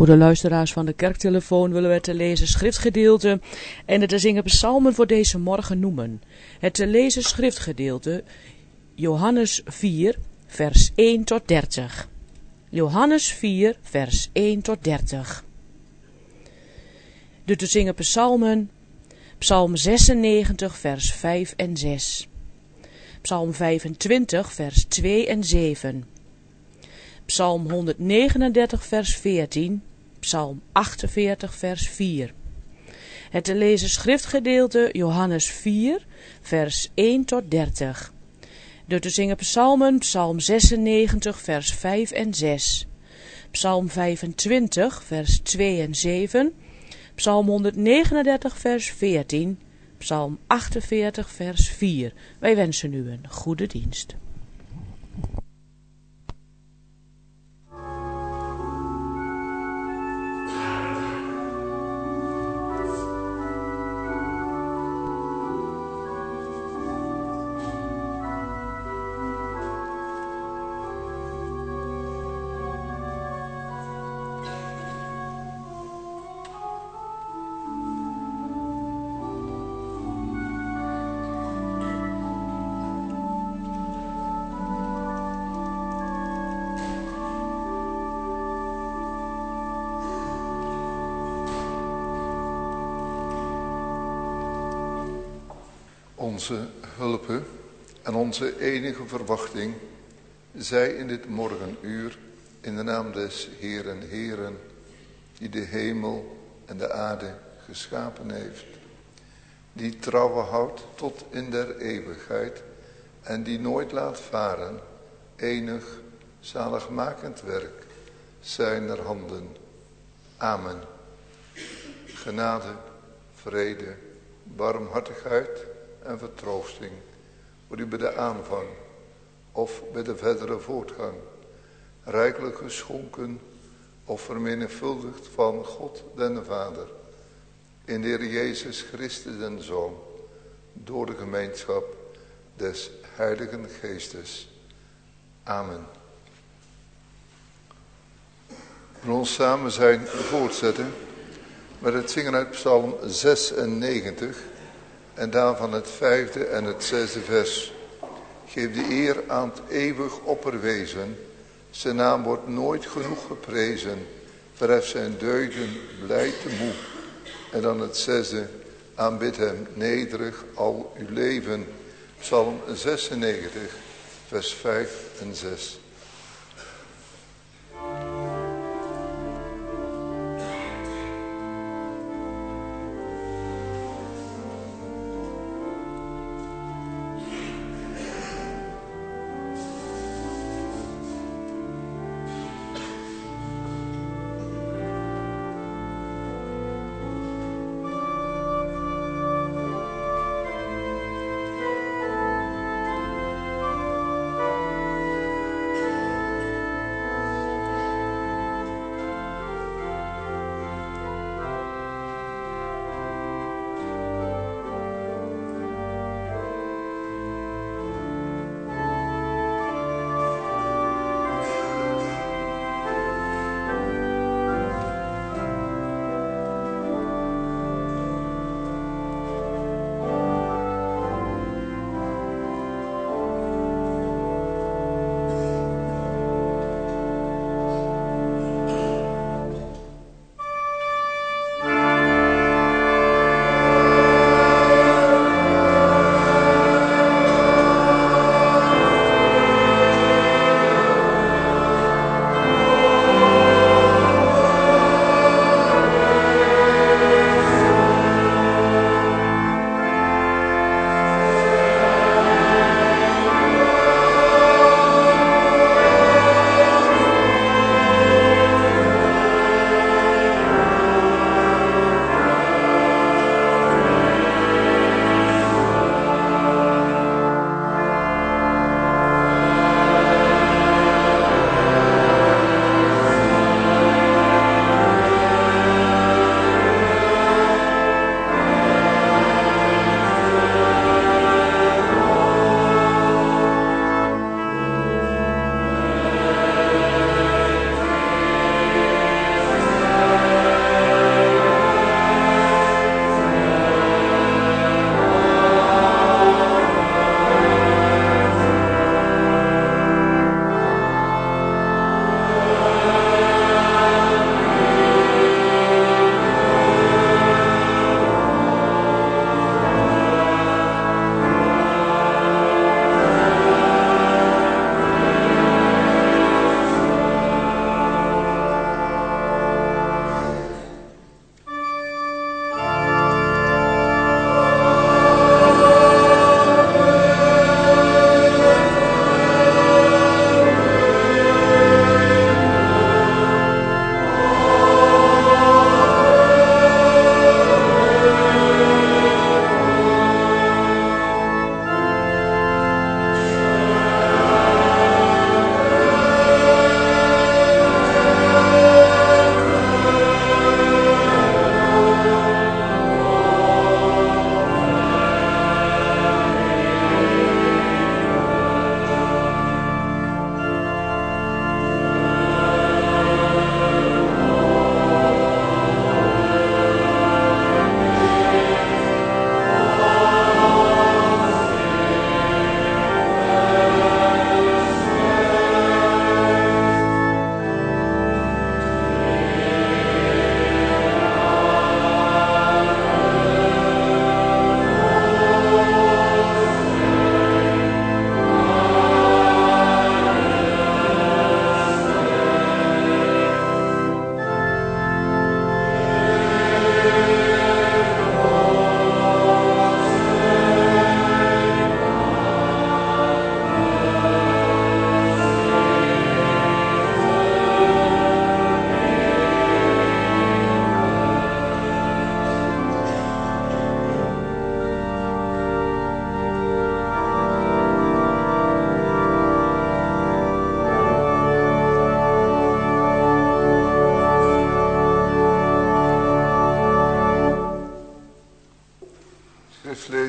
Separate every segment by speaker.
Speaker 1: Voor de luisteraars van de kerktelefoon willen we het te lezen schriftgedeelte en het te zingen psalmen voor deze morgen noemen. Het te lezen schriftgedeelte Johannes 4 vers 1 tot 30. Johannes 4 vers 1 tot 30. De te zingen psalmen, psalm 96 vers 5 en 6. Psalm 25 vers 2 en 7. Psalm 139 vers 14, Psalm 48 vers 4. Het te lezen schriftgedeelte Johannes 4 vers 1 tot 30. De te zingen psalmen, Psalm 96 vers 5 en 6. Psalm 25 vers 2 en 7. Psalm 139 vers 14, Psalm 48 vers 4. Wij wensen u een goede dienst.
Speaker 2: Onze hulpe en onze enige verwachting zij in dit morgenuur in de naam des Heeren Heeren, die de hemel en de aarde geschapen heeft, die trouwe houdt tot in der eeuwigheid en die nooit laat varen enig zaligmakend werk zijner handen. Amen. Genade, vrede, barmhartigheid en vertroosting voor u bij de aanvang of bij de verdere voortgang, rijkelijk geschonken of vermenigvuldigd van God den Vader, in de Heer Jezus Christus den Zoon, door de gemeenschap des Heiligen Geestes. Amen. We ons samen zijn voortzetten met het zingen uit Psalm 96 en daarvan het 5e en het 6e vers. Geef de eer aan het eeuwig opperwezen, zijn naam wordt nooit genoeg geprezen, verhef zijn deugden blij te moe. En dan het 6e, aanbid hem nederig al uw leven. Psalm 96 vers 5 en 6.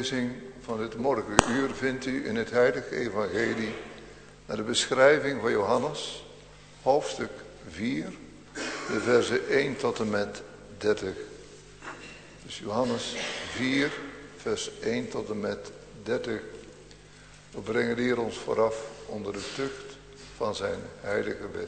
Speaker 2: lezing van het morgenuur vindt u in het heilige evangelie naar de beschrijving van Johannes, hoofdstuk 4, de versen 1 tot en met 30. Dus Johannes 4, vers 1 tot en met 30. We brengen hier ons vooraf onder de tucht van zijn heilige wet.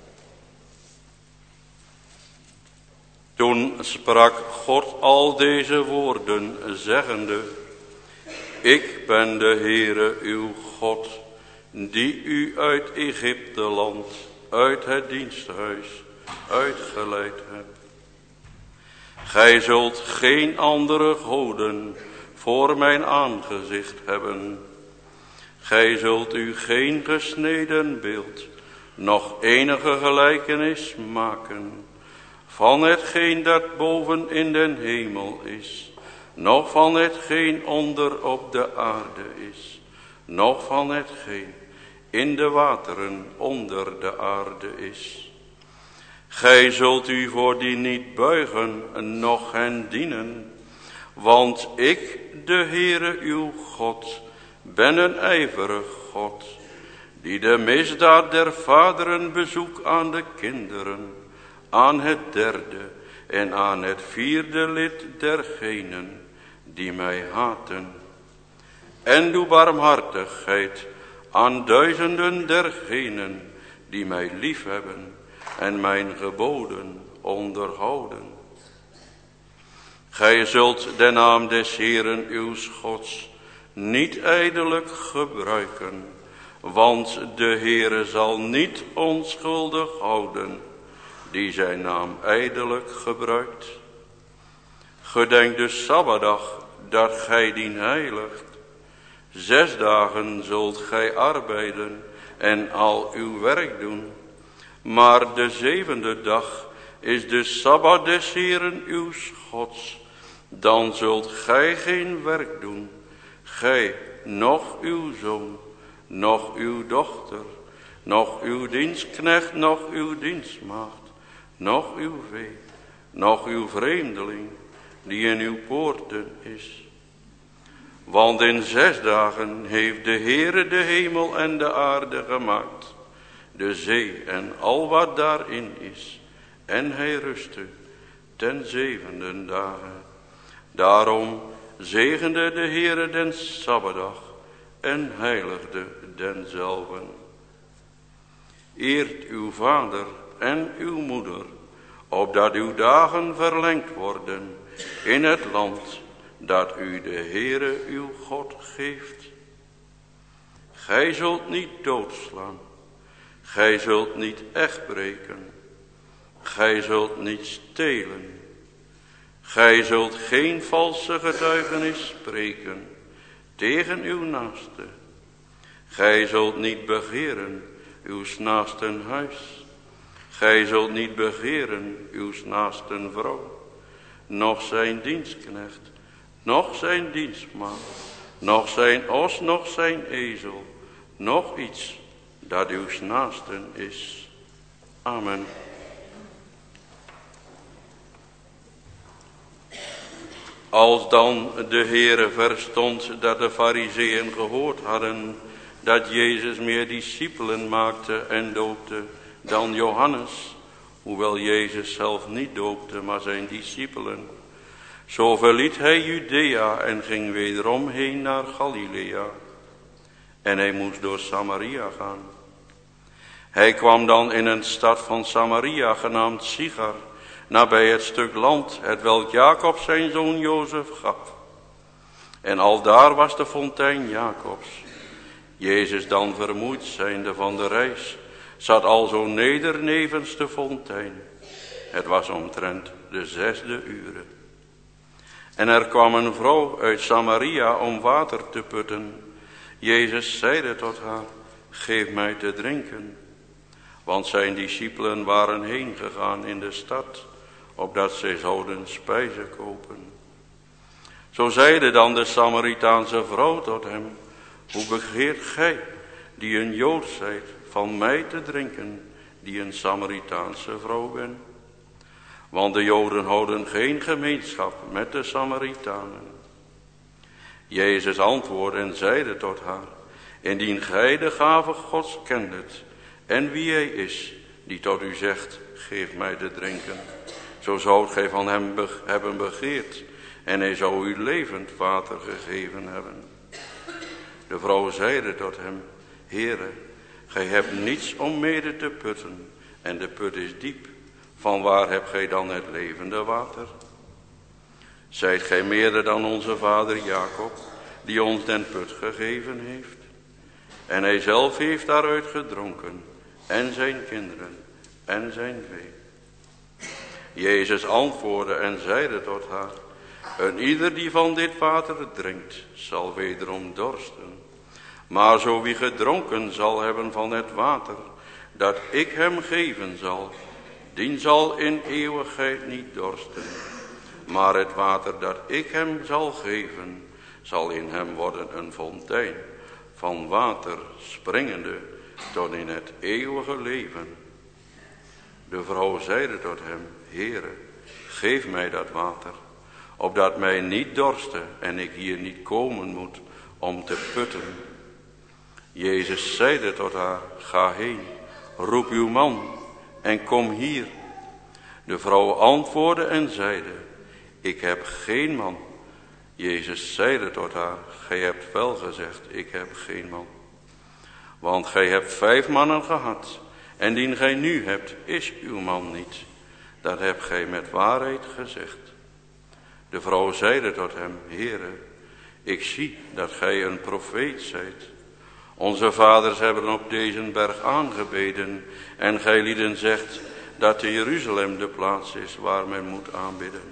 Speaker 3: Toen sprak God al deze woorden, zeggende: Ik ben de Heere uw God, die u uit Egypteland, uit het diensthuis, uitgeleid hebt. Gij zult geen andere goden voor mijn aangezicht hebben. Gij zult u geen gesneden beeld, noch enige gelijkenis maken van hetgeen dat boven in den hemel is, noch van hetgeen onder op de aarde is, noch van hetgeen in de wateren onder de aarde is. Gij zult u voor die niet buigen, noch hen dienen, want ik, de Heere uw God, ben een ijverig God, die de misdaad der vaderen bezoekt aan de kinderen, aan het derde en aan het vierde lid dergenen die mij haten. En doe barmhartigheid aan duizenden dergenen die mij liefhebben en mijn geboden onderhouden. Gij zult de naam des Heeren uw Gods niet ijdelijk gebruiken, want de Heere zal niet onschuldig houden die zijn naam ijdelijk gebruikt. Gedenk de Sabbatdag dat gij dien heiligt. 6 dagen zult gij arbeiden en al uw werk doen. Maar de 7e dag is de Sabbat des Heeren uw Gods. Dan zult gij geen werk doen, gij, noch uw zoon, noch uw dochter, noch uw dienstknecht, noch uw dienstmaagd, noch uw vee, noch uw vreemdeling, die in uw poorten is. Want in 6 dagen heeft de Heere de hemel en de aarde gemaakt, de zee en al wat daarin is, en hij rustte ten 7e dagen. Daarom zegende de Heere den Sabbatdag en heiligde denzelven. Eert uw vader en uw moeder, opdat uw dagen verlengd worden in het land dat u de Heere uw God geeft. Gij zult niet doodslaan, gij zult niet echtbreken, gij zult niet stelen, gij zult geen valse getuigenis spreken tegen uw naaste. Gij zult niet begeren uw naasten huis. Gij zult niet begeren uw naasten vrouw, noch zijn dienstknecht, noch zijn dienstmaagd, noch zijn os, noch zijn ezel, noch iets dat uw naasten is. Amen. Als dan de Heere verstond dat de Farizeeën gehoord hadden dat Jezus meer discipelen maakte en doopte dan Johannes, hoewel Jezus zelf niet doopte, maar zijn discipelen, zo verliet hij Judea en ging wederom heen naar Galilea. En hij moest door Samaria gaan. Hij kwam dan in een stad van Samaria genaamd Sichar, nabij het stuk land, hetwelk Jacob zijn zoon Jozef gaf. En aldaar was de fontein Jacobs. Jezus dan vermoeid zijnde van de reis, zat alzo neder nevens de fontein. Het was omtrent de 6e uur. En er kwam een vrouw uit Samaria om water te putten. Jezus zeide tot haar: geef mij te drinken. Want zijn discipelen waren heen gegaan in de stad, opdat zij zouden spijzen kopen. Zo zeide dan de Samaritaanse vrouw tot hem: hoe begeert gij, die een Jood zijt, van mij te drinken, die een Samaritaanse vrouw ben? Want de Joden houden geen gemeenschap met de Samaritanen. Jezus antwoordde en zeide tot haar: indien gij de gave Gods kendet en wie hij is, die tot u zegt, geef mij te drinken, zo zoudt gij van hem hebben begeerd, en hij zou u levend water gegeven hebben. De vrouw zeide tot hem: Heere, gij hebt niets om mede te putten, en de put is diep. Van waar hebt gij dan het levende water? Zijt gij meerder dan onze vader Jacob, die ons den put gegeven heeft? En hij zelf heeft daaruit gedronken, en zijn kinderen, en zijn vee. Jezus antwoordde en zeide tot haar: een ieder die van dit water drinkt, zal wederom dorsten. Maar zo wie gedronken zal hebben van het water, dat ik hem geven zal, die zal in eeuwigheid niet dorsten. Maar het water dat ik hem zal geven, zal in hem worden een fontein van water springende tot in het eeuwige leven. De vrouw zeide tot hem: Heere, geef mij dat water, opdat mij niet dorste en ik hier niet komen moet om te putten. Jezus zeide tot haar: ga heen, roep uw man en kom hier. De vrouw antwoordde en zeide: ik heb geen man. Jezus zeide tot haar: gij hebt wel gezegd, ik heb geen man. Want gij hebt 5 mannen gehad, en dien gij nu hebt, is uw man niet. Dat hebt gij met waarheid gezegd. De vrouw zeide tot hem: Heere, ik zie dat gij een profeet zijt. Onze vaders hebben op deze berg aangebeden, en gij lieden zegt dat te Jeruzalem de plaats is waar men moet aanbidden.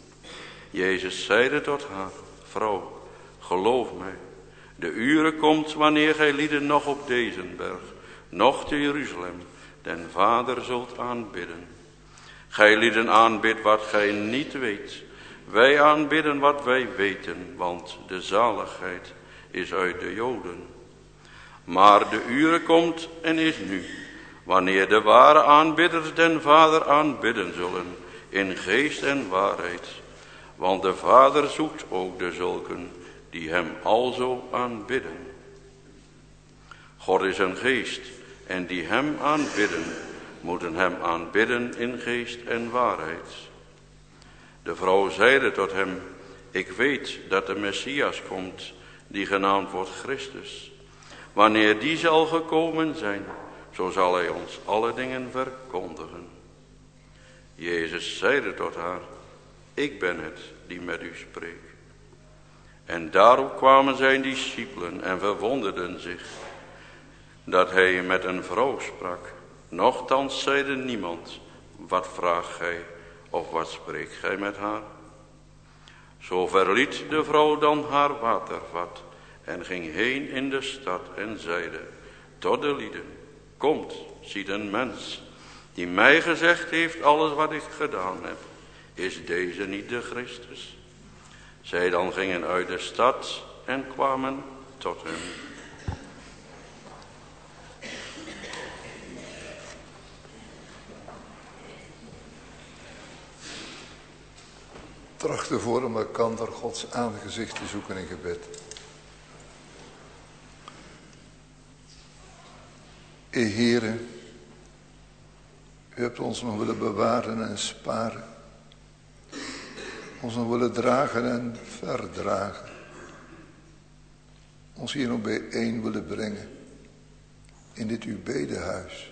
Speaker 3: Jezus zeide tot haar: vrouw, geloof mij, de uren komt wanneer gij lieden nog op deze berg, nog te Jeruzalem, den Vader zult aanbidden. Gij lieden aanbidt wat gij niet weet. Wij aanbidden wat wij weten, want de zaligheid is uit de Joden. Maar de uren komt en is nu, wanneer de ware aanbidders den Vader aanbidden zullen, in geest en waarheid. Want de Vader zoekt ook de zulken die hem alzo aanbidden. God is een geest, en die hem aanbidden, moeten hem aanbidden in geest en waarheid. De vrouw zeide tot hem: ik weet dat de Messias komt, die genaamd wordt Christus. Wanneer die zal gekomen zijn, zo zal hij ons alle dingen verkondigen. Jezus zeide tot haar: ik ben het die met u spreekt. En daarop kwamen zijn discipelen en verwonderden zich dat hij met een vrouw sprak. Nochtans zeide niemand: wat vraagt gij of wat spreekt gij met haar? Zo verliet de vrouw dan haar watervat en ging heen in de stad en zeide tot de lieden: komt, ziet een mens die mij gezegd heeft alles wat ik gedaan heb. Is deze niet de Christus? Zij dan gingen uit de stad en kwamen tot hem.
Speaker 2: Trachten voor elkaar Gods aangezicht te zoeken in gebed. Heere, u hebt ons nog willen bewaren en sparen. Ons nog willen dragen en verdragen. Ons hier nog bijeen willen brengen. In dit uw bedehuis.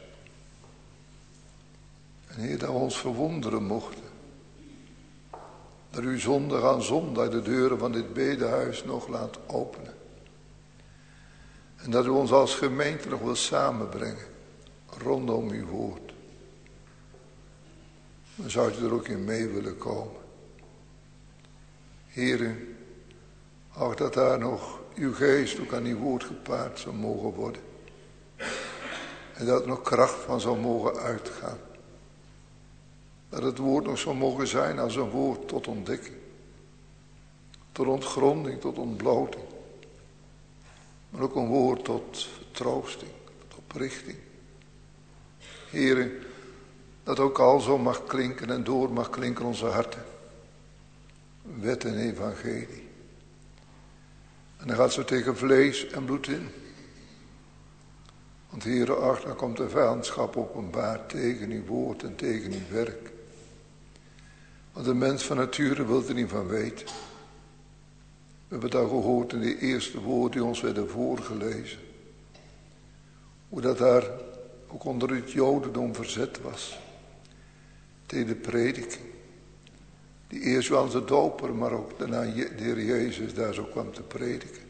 Speaker 2: En Heer, dat we ons verwonderen mochten. Dat u zondag aan zondag de deuren van dit bedehuis nog laat openen. En dat u ons als gemeente nog wil samenbrengen. Rondom uw woord. Dan zou u er ook in mee willen komen. Heere, ook dat daar nog uw geest ook aan uw woord gepaard zou mogen worden. En dat er nog kracht van zou mogen uitgaan. Dat het woord nog zou mogen zijn als een woord tot ontdekking. Tot ontgronding, tot ontbloting. Maar ook een woord tot vertroosting, tot oprichting. Heere, dat ook al zo mag klinken en door mag klinken onze harten. Wet en evangelie. En dan gaat ze tegen vlees en bloed in. Want Heere, ach, dan komt de vijandschap openbaar tegen uw woord en tegen uw werk. Want de mens van nature wil er niet van weten. We hebben dat gehoord in de eerste woorden die ons werden voorgelezen. Hoe dat daar ook onder het Jodendom verzet was. Tegen de prediking. Die eerst Johannes de Doper, maar ook daarna de Heer Jezus daar zo kwam te prediken.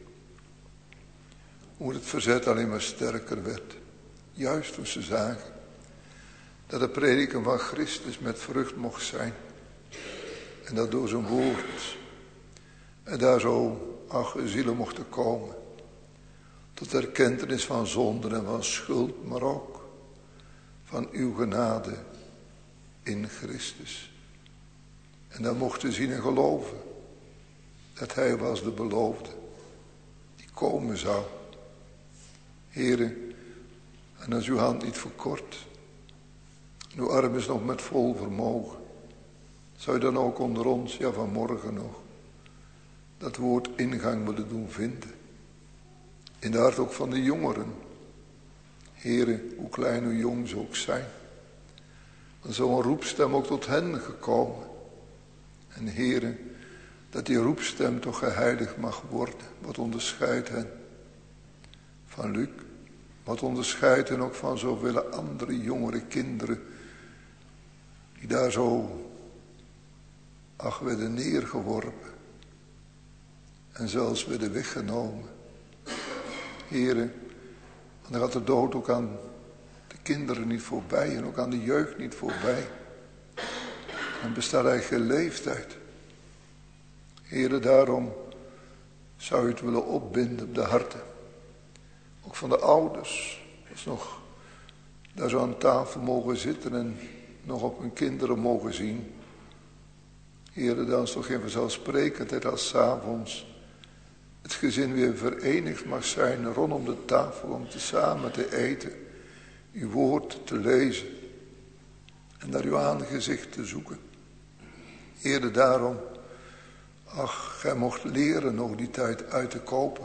Speaker 2: Hoe het verzet alleen maar sterker werd. Juist toen ze zagen dat de prediking van Christus met vrucht mocht zijn. En dat door zijn woord. En daar zo, ach, zielen mochten komen. Tot erkentenis van zonden en van schuld, maar ook van uw genade in Christus. En dan mochten zien en geloven dat hij was de beloofde die komen zou. Heere, en als uw hand niet verkort, en uw arm is nog met vol vermogen, zou je dan ook onder ons, ja vanmorgen nog, dat woord ingang willen doen vinden. In de hart ook van de jongeren. Heere, hoe klein, hoe jong ze ook zijn. Dan zou een roepstem ook tot hen gekomen. En Heere, dat die roepstem toch geheiligd mag worden. Wat onderscheidt hen van Luc. Wat onderscheidt hen ook van zoveel andere jongere kinderen. Die daar zo, ach, werden neergeworpen. En zelfs werden weggenomen. Heere, want dan gaat de dood ook aan de kinderen niet voorbij. En ook aan de jeugd niet voorbij. En bestaat eigenlijk geen leeftijd. Heere, daarom zou u het willen opbinden op de harten. Ook van de ouders. Als nog daar zo aan tafel mogen zitten en nog op hun kinderen mogen zien. Heere, dan is toch geen vanzelfsprekendheid als 's avonds het gezin weer verenigd mag zijn rondom de tafel om samen te eten. Uw woord te lezen. En naar uw aangezicht te zoeken. Heere, daarom, ach, gij mocht leren nog die tijd uit te kopen.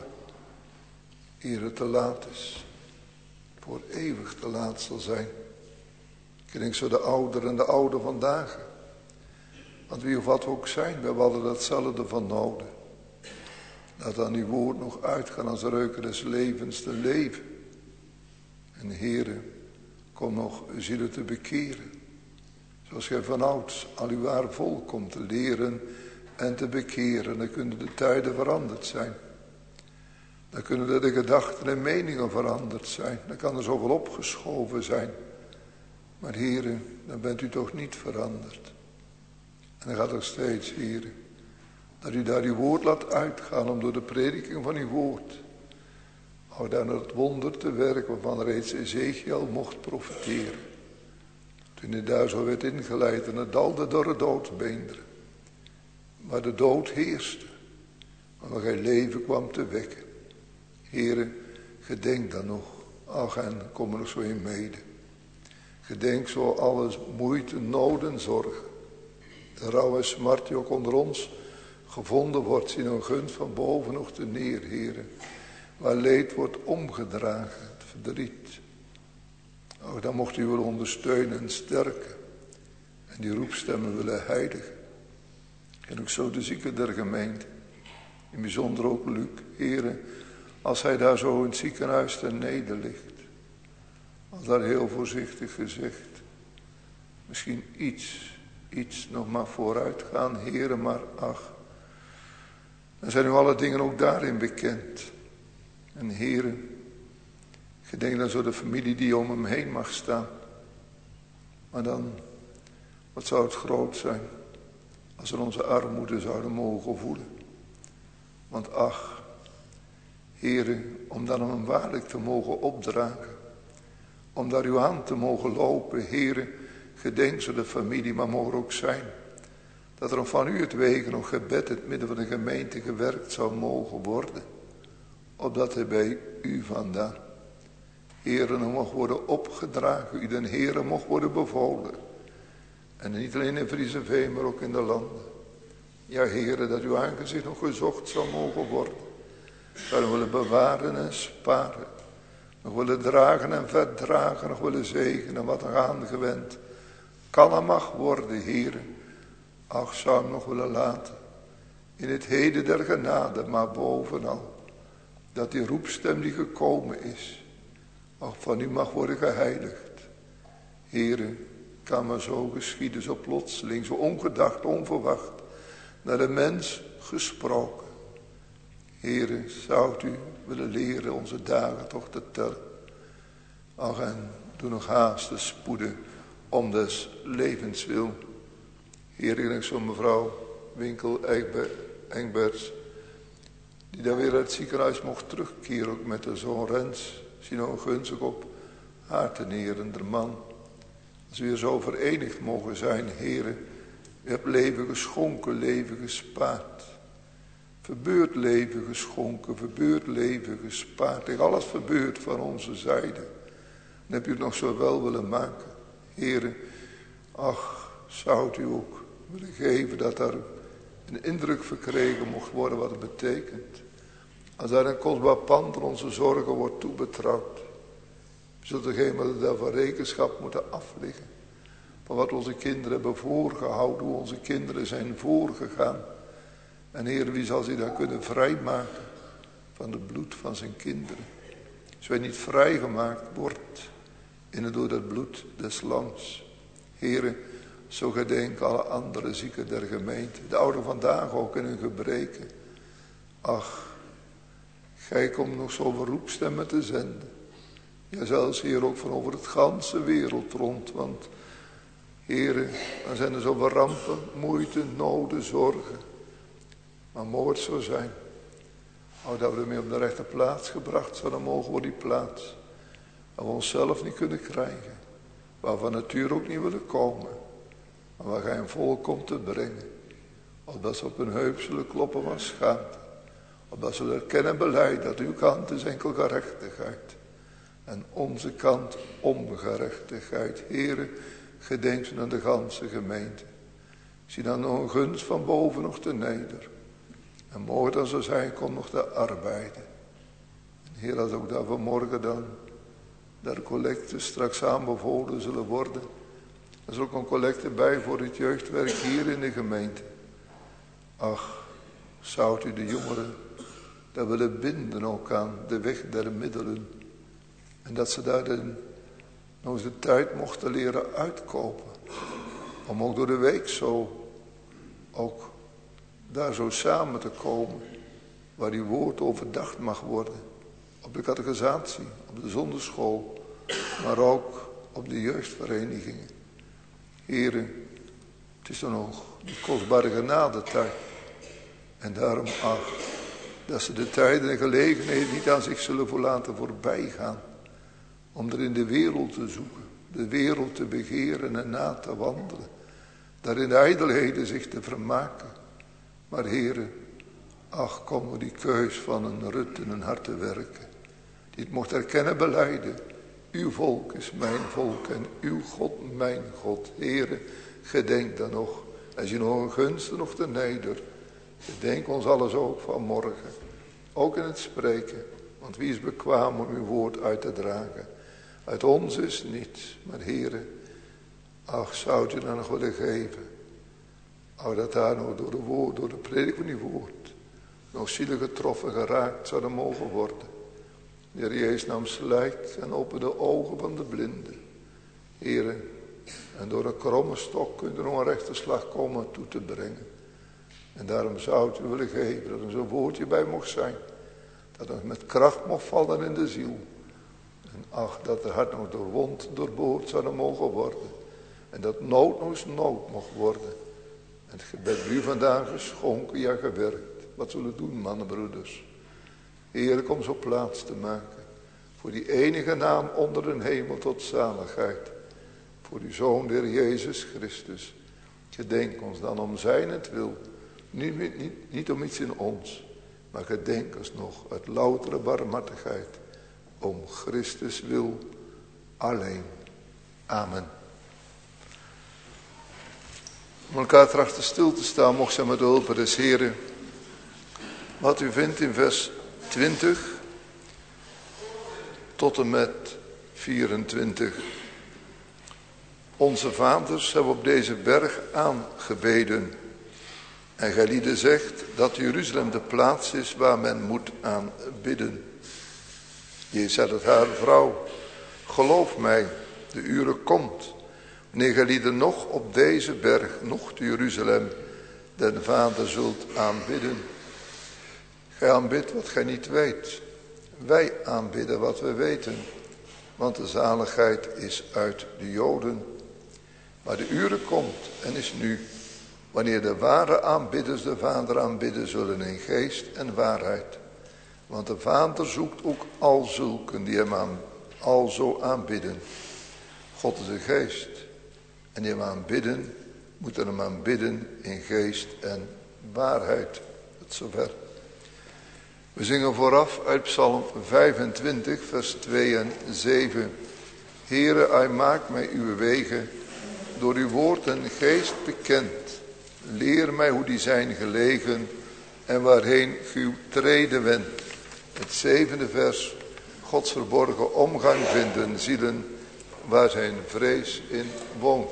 Speaker 2: Eer het te laat is. Voor eeuwig te laat zal zijn. Ik denk zo de ouder en de oude vandaag. Want wie of wat we ook zijn, we hadden datzelfde van nodig. Laat dan uw woord nog uitgaan als reuken des levens te leven. En Heere, kom nog zielen te bekeren. Zoals gij vanouds al uw waar volk komt te leren en te bekeren. Dan kunnen de tijden veranderd zijn. Dan kunnen de gedachten en meningen veranderd zijn. Dan kan er zoveel opgeschoven zijn. Maar Heere, dan bent u toch niet veranderd. En dan gaat er steeds, Heere, dat u daar uw woord laat uitgaan om door de prediking van uw woord. Ook daar het wonder te werken waarvan reeds Ezekiel mocht profiteren. Toen hij daar zo werd ingeleid in het dal der dorre doodsbeenderen. Waar de dood heerste. Maar waar gij leven kwam te wekken. Heere, gedenk dan nog. Ach, en kom er nog zo in mede. Gedenk zo alles moeite, nood en zorgen. De rouw en smart die ook onder ons gevonden wordt. Zie een gunst van boven nog te neer, Heere. Waar leed wordt omgedragen, het verdriet. Oh, dan mocht u willen ondersteunen en sterken. En die roepstemmen willen heiligen. En ook zo de zieken der gemeente. In bijzonder ook Luc, Heere. Als hij daar zo in het ziekenhuis ten neder ligt. Als daar heel voorzichtig gezegd. Misschien iets nog maar vooruit gaan, Heere, maar ach. Dan zijn nu alle dingen ook daarin bekend. En Heere, gedenk dan zo de familie die om hem heen mag staan. Maar dan, wat zou het groot zijn als we onze armoede zouden mogen voelen. Want ach, Heere, om dan hem waarlijk te mogen opdragen. Om daar uw hand te mogen lopen, Heere, gedenk zo de familie, maar mogen ook zijn. Dat er van u het wegen nog gebed in het midden van de gemeente gewerkt zou mogen worden. Opdat hij bij u vandaan, Heere, mocht worden opgedragen. U den Heere mocht worden bevolen. En niet alleen in Friese Veen, maar ook in de landen. Ja, Heere, dat uw aangezicht nog gezocht zou mogen worden. Zouden we willen bewaren en sparen. Nog willen dragen en verdragen. Nog willen zegenen wat nog aangewend kan en mag worden, Heere. Ach, zou hem nog willen laten. In het heden der genade, maar bovenal. Dat die roepstem die gekomen is. Ach, van u mag worden geheiligd. Heere, kan maar zo geschieden, zo plotseling, zo ongedacht, onverwacht. Naar de mens gesproken. Heere, zou u willen leren onze dagen toch te tellen. Ach, en doe nog haast de spoeden om des levens wil. Heere, ik zo'n mevrouw Winkel Engberts, die daar weer uit het ziekenhuis mocht terugkeren, ook met de zoon Rens. Zie nou gunstig op haar te neren, de man. Als we weer zo verenigd mogen zijn, Heere. U hebt leven geschonken, leven gespaard. Verbeurd leven geschonken, verbeurd leven gespaard. Tegen alles verbeurd van onze zijde. En heb u het nog zo wel willen maken. Heere, ach, zou u ook willen geven dat er een indruk verkregen mocht worden wat het betekent. Als daar een kostbaar pand aan onze zorgen wordt toebetrouwd. We zullen toch eenmaal daarvan rekenschap moeten afleggen. Van wat onze kinderen hebben voorgehouden, hoe onze kinderen zijn voorgegaan. En Heer, wie zal zich daar kunnen vrijmaken van het bloed van zijn kinderen. Als wij niet vrijgemaakt wordt in en door het bloed des lams. Heere, zo gedenk alle andere zieken der gemeente. De ouderen vandaag ook in hun gebreken. Ach, gij komt nog zoveel roepstemmen te zenden. Ja, zelfs Heer ook van over het ganse wereld rond. Want Heere, dan zijn er zoveel rampen, moeite, noden, zorgen. Maar mooi het zo zijn. Dat we ermee op de rechte plaats gebracht zouden mogen worden, die plaats. Waar we onszelf niet kunnen krijgen. Waar we van nature ook niet willen komen. Maar waar gij een volk komt te brengen. Opdat ze op hun heup zullen kloppen van schaamte. Opdat ze erkennen en beleiden dat uw kant is enkel gerechtigheid. En onze kant ongerechtigheid. Heere, gedenk aan de ganse gemeente. Ik zie dan nog een gunst van boven nog te neder. En mooi dat zo zijn, komt nog te arbeiden. En Heer, als ook daar vanmorgen dan de collecten straks aanbevolen zullen worden. Er is ook een collecte bij voor het jeugdwerk hier in de gemeente. Ach, zou u de jongeren daar willen binden ook aan de weg der middelen. En dat ze daarin nog eens de tijd mochten leren uitkopen. Om ook door de week zo, ook daar zo samen te komen. Waar uw woord overdacht mag worden. Op de catechisatie, op de zonderschool. Maar ook op de jeugdverenigingen. Heren, het is dan nog die kostbare genadetijd. En daarom ach, dat ze de tijden en gelegenheden niet aan zich zullen voor laten voorbijgaan. Om er in de wereld te zoeken, de wereld te begeren en na te wandelen. Daar in de ijdelheden zich te vermaken. Maar heren, ach, kom we die keus van een Rut en een hart te werken. Die het mocht erkennen, belijden. Uw volk is mijn volk en uw God mijn God. Heren, gedenk dan nog. Als je nog een gunst nog te neder. Gedenk ons alles ook van morgen. Ook in het spreken. Want wie is bekwaam om uw woord uit te dragen. Uit ons is niets. Maar heren, ach, zou u dan nog willen geven. Ach, dat daar nog door de woord, door de predik van uw woord. Nog zielen getroffen, geraakt zouden mogen worden. De Heer Jezus nam slijk en opende de ogen van de blinden. Heren, en door een kromme stok kunt er nog een rechte slag komen toe te brengen. En daarom zou het u willen geven dat er zo'n woordje bij mocht zijn. Dat het met kracht mocht vallen in de ziel. En ach, dat het hart nog doorwond, doorboord zou mogen worden. En dat nood nog eens nood mocht worden. En het gebed u vandaag geschonken, ja gewerkt. Wat zullen we doen, mannen, broeders? Heerlijk om zo plaats te maken. Voor die enige naam onder de hemel tot zaligheid. Voor uw Zoon, de Heer Jezus Christus. Gedenk ons dan om zijnentwil. Niet om iets in ons. Maar gedenk ons nog uit loutere barmhartigheid. Om Christus wil alleen. Amen. Om elkaar trachten stil te staan, mocht zij met de hulp des Heren. Wat u vindt in vers 20 tot en met 24. Onze vaders hebben op deze berg aangebeden. En gijlieden zegt dat Jeruzalem de plaats is waar men moet aanbidden. Jezus zegt het haar vrouw, geloof mij, de uur komt, wanneer gijlieden nog op deze berg, nog te Jeruzalem, den Vader zult aanbidden. Gij aanbidt wat gij niet weet. Wij aanbidden wat we weten, want de zaligheid is uit de Joden. Maar de uur komt en is nu, wanneer de ware aanbidders de Vader aanbidden zullen in geest en waarheid. Want de Vader zoekt ook al zulken die hem alzo aanbidden. God is een geest. En die hem aanbidden, moeten hem aanbidden in geest en waarheid. Tot zover. We zingen vooraf uit Psalm 25, vers 2 en 7. Heere, hij maakt mij uw wegen, door uw woord en geest bekend. Leer mij hoe die zijn gelegen en waarheen uw treden wendt. Het 7e vers. Gods verborgen omgang vinden zielen waar zijn vrees in woont.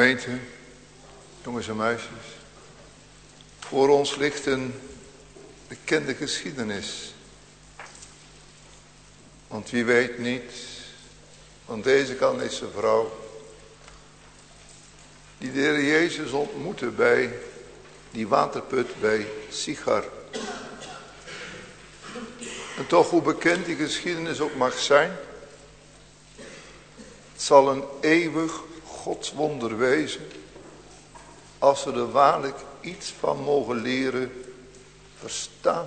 Speaker 2: gemeente, jongens en meisjes. Voor ons ligt een bekende geschiedenis. Want wie weet niet, van deze kant is de vrouw die de Heer Jezus ontmoette bij die waterput bij Sichar. En toch, hoe bekend die geschiedenis ook mag zijn, het zal een eeuwig godswonder wezen als we er waarlijk iets van mogen leren verstaan.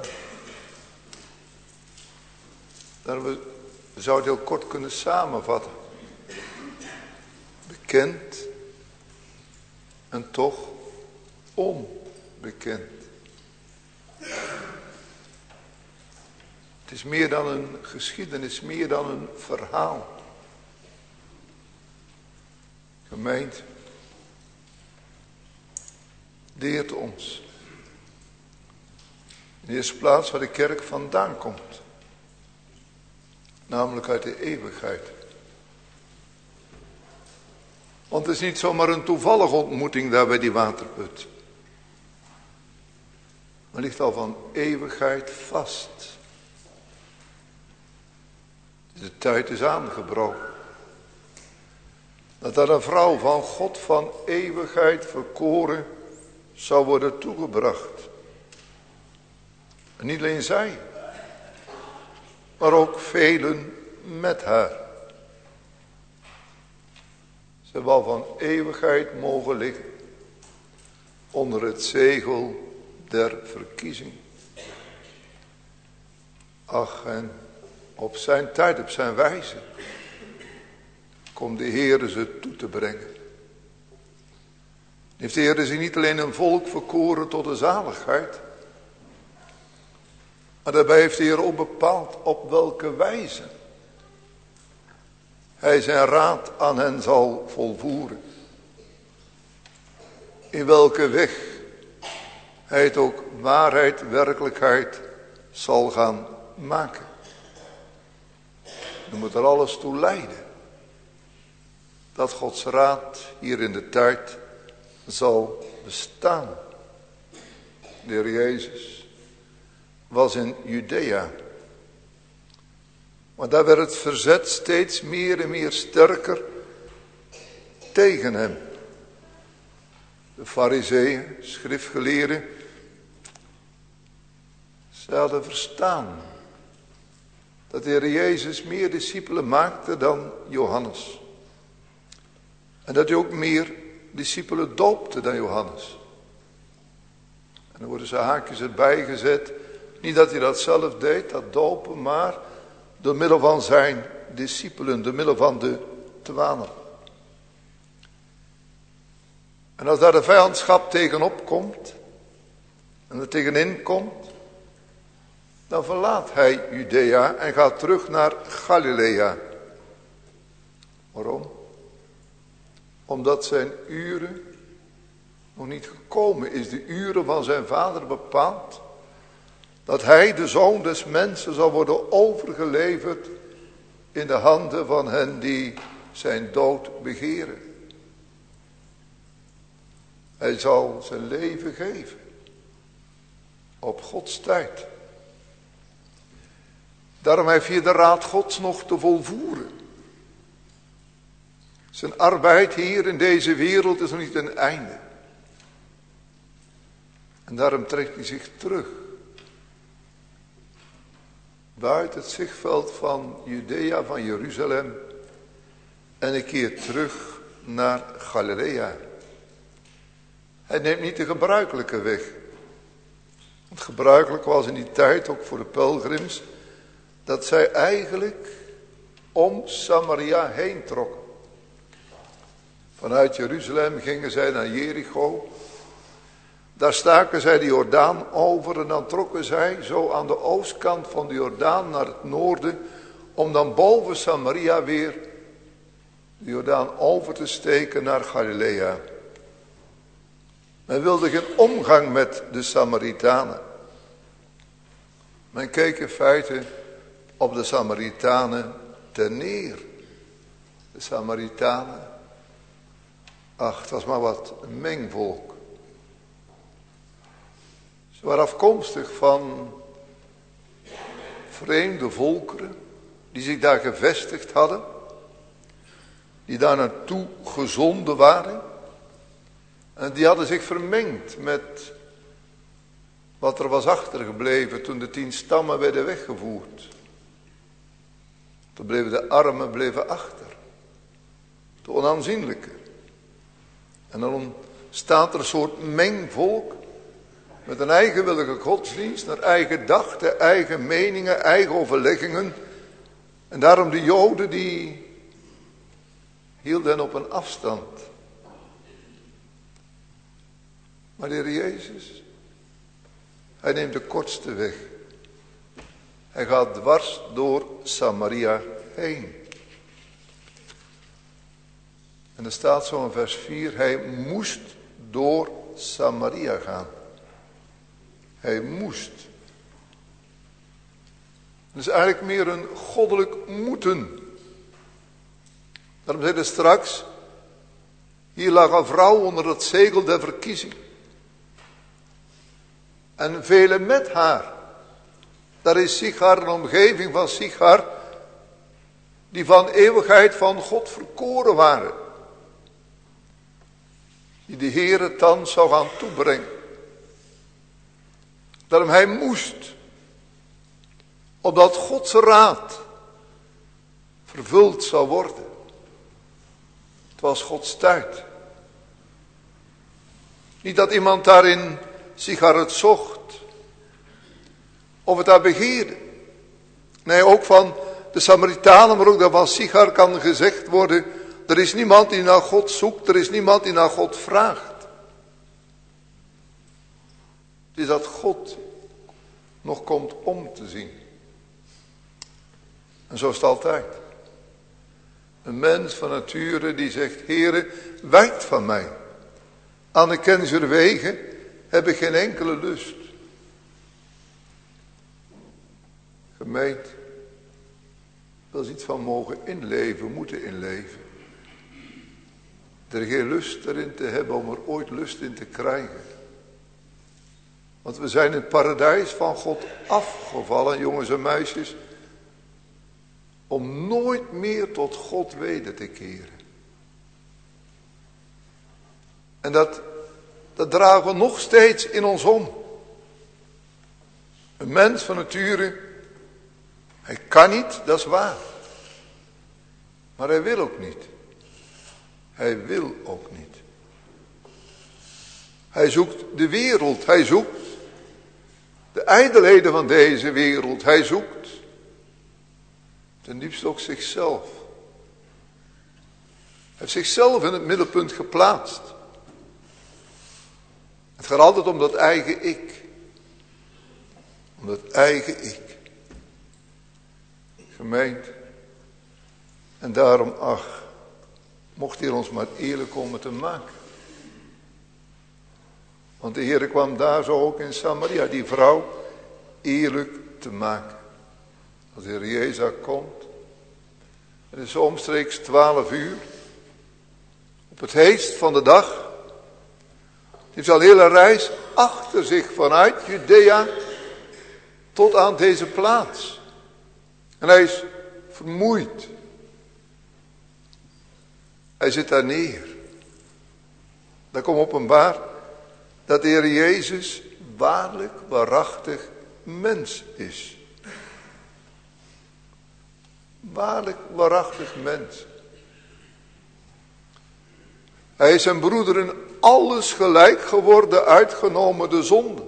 Speaker 2: We zouden het heel kort kunnen samenvatten. Bekend en toch onbekend. Het is meer dan een geschiedenis, meer dan een verhaal. Gemeente, leert ons in de eerste plaats waar de kerk vandaan komt. Namelijk uit de eeuwigheid. Want het is niet zomaar een toevallige ontmoeting daar bij die waterput. Maar ligt al van eeuwigheid vast. De tijd is aangebroken. Dat daar een vrouw van God van eeuwigheid verkoren zou worden toegebracht. En niet alleen zij, maar ook velen met haar. Ze hebben al van eeuwigheid mogen liggen onder het zegel der verkiezing. Ach, en op zijn tijd, op zijn wijze, komt de Heere ze toe te brengen. Heeft de Heere zich niet alleen een volk verkoren tot de zaligheid, maar daarbij heeft de Heer ook bepaald op welke wijze hij zijn raad aan hen zal volvoeren. In welke weg hij het ook waarheid, werkelijkheid zal gaan maken. Dan moet er alles toe leiden dat Gods raad hier in de tijd zal bestaan. De Heer Jezus was in Judea. Maar daar werd het verzet steeds meer en meer sterker tegen hem. De Farizeeën, schriftgeleerden, ze hadden verstaan dat de Heer Jezus meer discipelen maakte dan Johannes. En dat hij ook meer discipelen doopte dan Johannes. En dan worden ze haakjes erbij gezet. Niet dat hij dat zelf deed, dat dopen, maar door middel van zijn discipelen, door middel van de 12. En als daar de vijandschap tegenop komt, en er tegenin komt, dan verlaat hij Judea en gaat terug naar Galilea. Waarom? Omdat zijn uren nog niet gekomen is. De uren van zijn vader bepaald. Dat hij, de zoon des mensen, zal worden overgeleverd in de handen van hen die zijn dood begeren. Hij zal zijn leven geven. Op Gods tijd. Daarom heeft hij de raad Gods nog te volvoeren. Zijn arbeid hier in deze wereld is nog niet een einde. En daarom trekt hij zich terug. Buiten het zichtveld van Judea, van Jeruzalem. En een keer terug naar Galilea. Hij neemt niet de gebruikelijke weg. Want gebruikelijk was in die tijd, ook voor de pelgrims, dat zij eigenlijk om Samaria heen trokken. Vanuit Jeruzalem gingen zij naar Jericho. Daar staken zij de Jordaan over en dan trokken zij zo aan de oostkant van de Jordaan naar het noorden, om dan boven Samaria weer de Jordaan over te steken naar Galilea. Men wilde geen omgang met de Samaritanen. Men keek in feite op de Samaritanen ten neer. De Samaritanen, Ach, het was maar wat een mengvolk. Ze waren afkomstig van vreemde volkeren die zich daar gevestigd hadden, die daar naartoe gezonden waren. En die hadden zich vermengd met wat er was achtergebleven toen de 10 stammen werden weggevoerd. Toen bleven de armen achter, de onaanzienlijke. En dan ontstaat er een soort mengvolk met een eigenwillige godsdienst, naar eigen dachten, eigen meningen, eigen overleggingen. En daarom de Joden die hielden hen op een afstand. Maar de Heer Jezus, hij neemt de kortste weg. Hij gaat dwars door Samaria heen. En er staat zo in vers 4, hij moest door Samaria gaan. Hij moest. Het is eigenlijk meer een goddelijk moeten. Daarom zei hij straks, hier lag een vrouw onder het zegel der verkiezing. En velen met haar. Daar is Sichar, een omgeving van Sichar, die van eeuwigheid van God verkoren waren. Die de Heere thans zou gaan toebrengen. Daarom hij moest, opdat Gods raad vervuld zou worden. Het was Gods tijd. Niet dat iemand daarin Sichar het zocht, of het daar begeerde. Nee, ook van de Samaritanen, maar ook van Sichar kan gezegd worden, er is niemand die naar God zoekt, er is niemand die naar God vraagt. Het is dat God nog komt om te zien. En zo is het altijd. Een mens van nature die zegt, Heere, wijkt van mij. Aan de kennis der wegen heb ik geen enkele lust. Gemeente, wil is iets van mogen inleven, moeten inleven. Er geen lust erin te hebben om er ooit lust in te krijgen. Want we zijn in het paradijs van God afgevallen, jongens en meisjes, om nooit meer tot God weder te keren. En dat dragen we nog steeds in ons om. Een mens van nature, hij kan niet, dat is waar. Maar hij wil ook niet. Hij wil ook niet. Hij zoekt de wereld, hij zoekt de ijdelheden van deze wereld, hij zoekt ten diepste ook zichzelf. Hij heeft zichzelf in het middelpunt geplaatst. Het gaat altijd om dat eigen ik. Om dat eigen ik. Gemeente. En daarom, ach, mocht hij ons maar eerlijk komen te maken. Want de Heer kwam daar zo ook in Samaria, die vrouw eerlijk te maken. Als de Heer Jezus komt, het is omstreeks 12 uur, op het heetst van de dag. Het heeft al een hele reis achter zich vanuit Judea tot aan deze plaats. En hij is vermoeid. Hij zit daar neer. Daar komt openbaar dat de Heer Jezus waarlijk, waarachtig mens is. Waarlijk, waarachtig mens. Hij is zijn broeder in alles gelijk geworden, uitgenomen de zonde.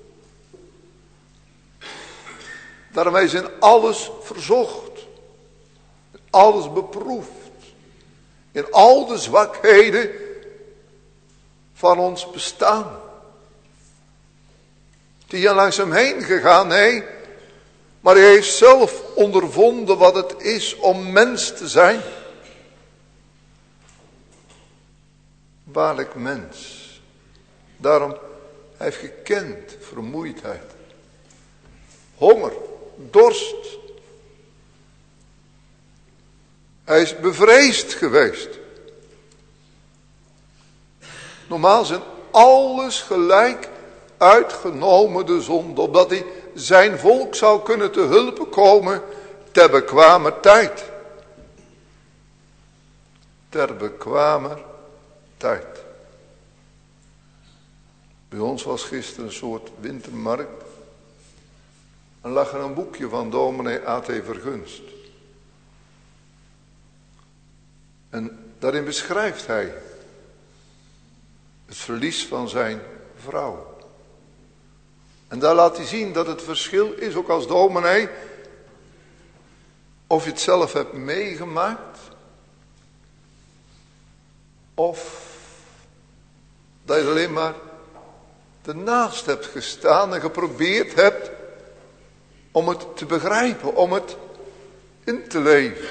Speaker 2: Daarom hij is in alles verzocht. In alles beproefd. In al de zwakheden van ons bestaan. Die hier langs hem heen gegaan, nee. Maar hij heeft zelf ondervonden wat het is om mens te zijn. Waarlijk mens. Daarom, hij heeft gekend vermoeidheid. Honger, dorst. Hij is bevreesd geweest. Normaal zijn alles gelijk uitgenomen de zonde, opdat hij zijn volk zou kunnen te hulp komen ter bekwamer tijd. Ter bekwamer tijd. Bij ons was gisteren een soort wintermarkt. En lag er een boekje van dominee A.T. Vergunst. En daarin beschrijft hij het verlies van zijn vrouw. En daar laat hij zien dat het verschil is, ook als dominee, of je het zelf hebt meegemaakt, of dat je alleen maar ernaast hebt gestaan en geprobeerd hebt om het te begrijpen, om het in te leven.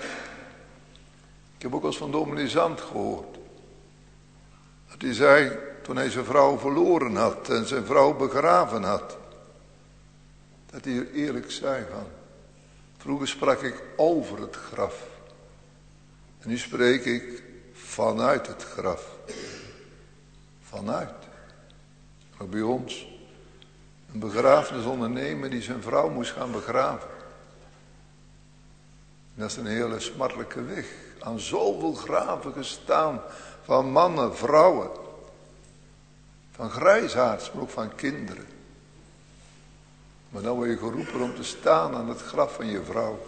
Speaker 2: Ik heb ook wel eens van dominee Zand gehoord. Dat hij zei, toen hij zijn vrouw verloren had en zijn vrouw begraven had, dat hij eerlijk zei van, vroeger sprak ik over het graf. En nu spreek ik vanuit het graf. Vanuit. Ook bij ons. Een begrafenisondernemer die zijn vrouw moest gaan begraven. En dat is een hele smartelijke weg. Aan zoveel graven gestaan. Van mannen, vrouwen. Van grijsaards, maar ook van kinderen. Maar dan word je geroepen om te staan aan het graf van je vrouw.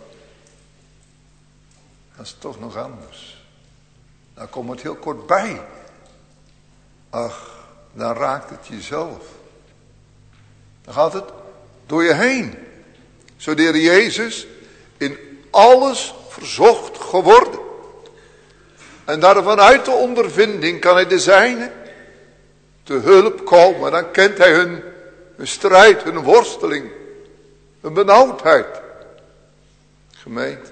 Speaker 2: Dat is toch nog anders. Dan komt het heel kort bij. Ach, dan raakt het jezelf. Dan gaat het door je heen. Zo de Heer Jezus in alles verzocht geworden. En daarvan uit de ondervinding kan hij de zijne te hulp komen. Dan kent hij hun strijd, hun worsteling, hun benauwdheid. Gemeente,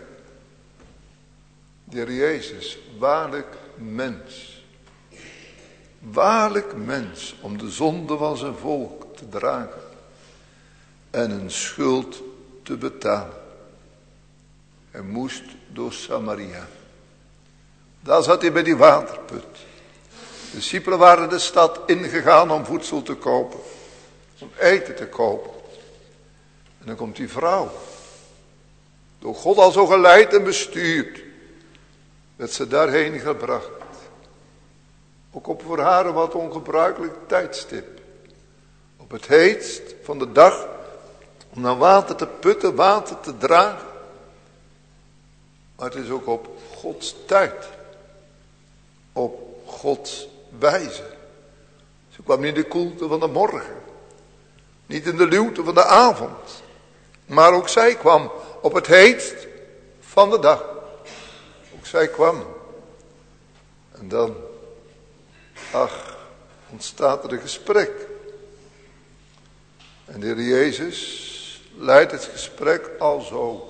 Speaker 2: de Heer Jezus, waarlijk mens. Waarlijk mens om de zonde van zijn volk te dragen. En een schuld te betalen. Hij moest door Samaria. Daar zat hij bij die waterput. De discipelen waren de stad ingegaan om voedsel te kopen. Om eten te kopen. En dan komt die vrouw. Door God al zo geleid en bestuurd. Werd ze daarheen gebracht. Ook op voor haar een wat ongebruikelijk tijdstip. Op het heetst van de dag. Om naar water te putten, water te dragen. Maar het is ook op Gods tijd. Op Gods wijze. Ze kwam niet in de koelte van de morgen. Niet in de luwte van de avond. Maar ook zij kwam op het heetst van de dag. Ook zij kwam. En dan, ach, ontstaat er een gesprek. En de Heer Jezus leidt het gesprek al zo.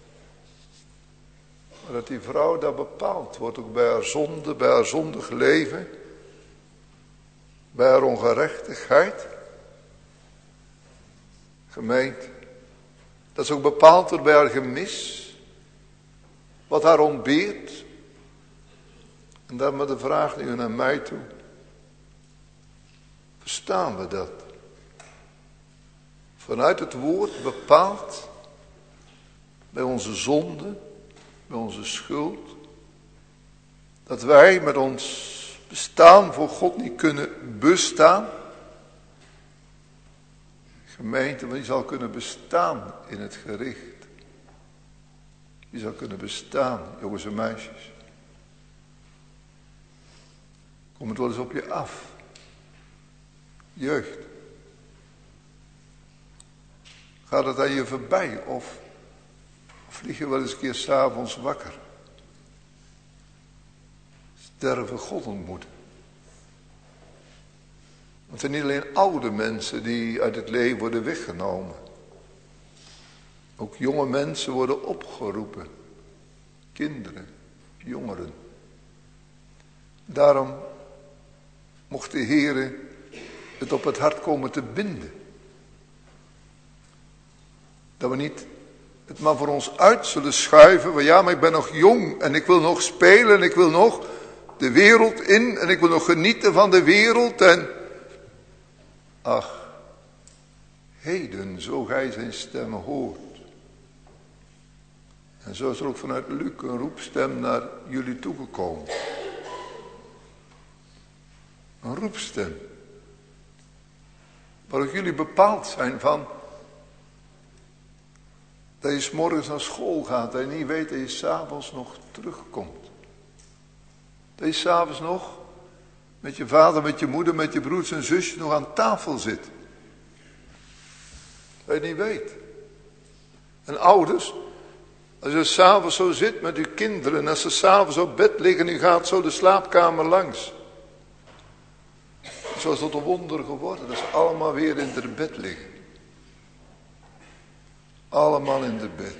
Speaker 2: Maar dat die vrouw daar bepaald wordt, ook bij haar zonde, bij haar zondig leven. Bij haar ongerechtigheid. Gemeente. Dat ze ook bepaald wordt bij haar gemis. Wat haar ontbeert. En dan met de vraag nu naar mij toe. Verstaan we dat? Vanuit het woord bepaald. Bij onze zonde. Bij onze schuld. Dat wij met ons bestaan voor God niet kunnen bestaan. Gemeente, wie zal kunnen bestaan in het gericht? Wie zal kunnen bestaan, jongens en meisjes? Komt het wel eens op je af? Jeugd. Gaat het aan je voorbij of vlieg je wel eens een keer 's avonds wakker? Sterven God ontmoeten. Want het zijn niet alleen oude mensen die uit het leven worden weggenomen. Ook jonge mensen worden opgeroepen. Kinderen, jongeren. Daarom mocht de Heere het op het hart komen te binden. Dat we niet het maar voor ons uit zullen schuiven. Want ja, maar ik ben nog jong en ik wil nog spelen en ik wil nog. de wereld in en ik wil nog genieten van de wereld en... Ach, heden, zo gij zijn stem hoort. En zo is er ook vanuit Luc een roepstem naar jullie toegekomen. Een roepstem. Waar ook jullie bepaald zijn van... dat je 's morgens naar school gaat en niet weet dat je 's avonds nog terugkomt. Dat je 's avonds nog met je vader, met je moeder, met je broers en zusjes nog aan tafel zit. Dat je het niet weet. En ouders, als je 's avonds zo zit met uw kinderen en als ze 's avonds op bed liggen en u gaat zo de slaapkamer langs. Zo is dat een wonder geworden dat ze allemaal weer in het bed liggen. Allemaal in het bed.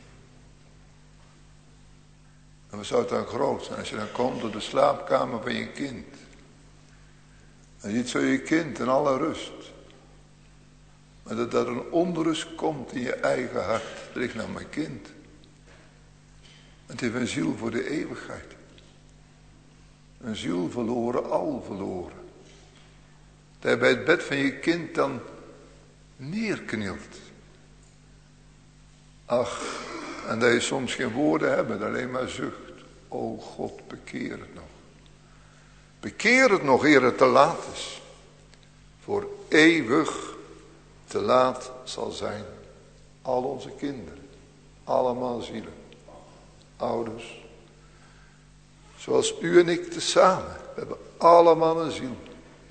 Speaker 2: En wat zou het dan groot zijn als je dan komt door de slaapkamer van je kind. En je ziet zo je kind in alle rust. Maar dat er een onrust komt in je eigen hart. Er ligt nou mijn kind. Het heeft een ziel voor de eeuwigheid. Een ziel verloren, al verloren. Dat je bij het bed van je kind dan neerknielt. Ach, en dat je soms geen woorden hebt, alleen maar zucht. O God, bekeer het nog. Bekeer het nog eer het te laat is. Voor eeuwig te laat zal zijn. Al onze kinderen. Allemaal zielen. Ouders. Zoals u en ik tezamen. We hebben allemaal een ziel.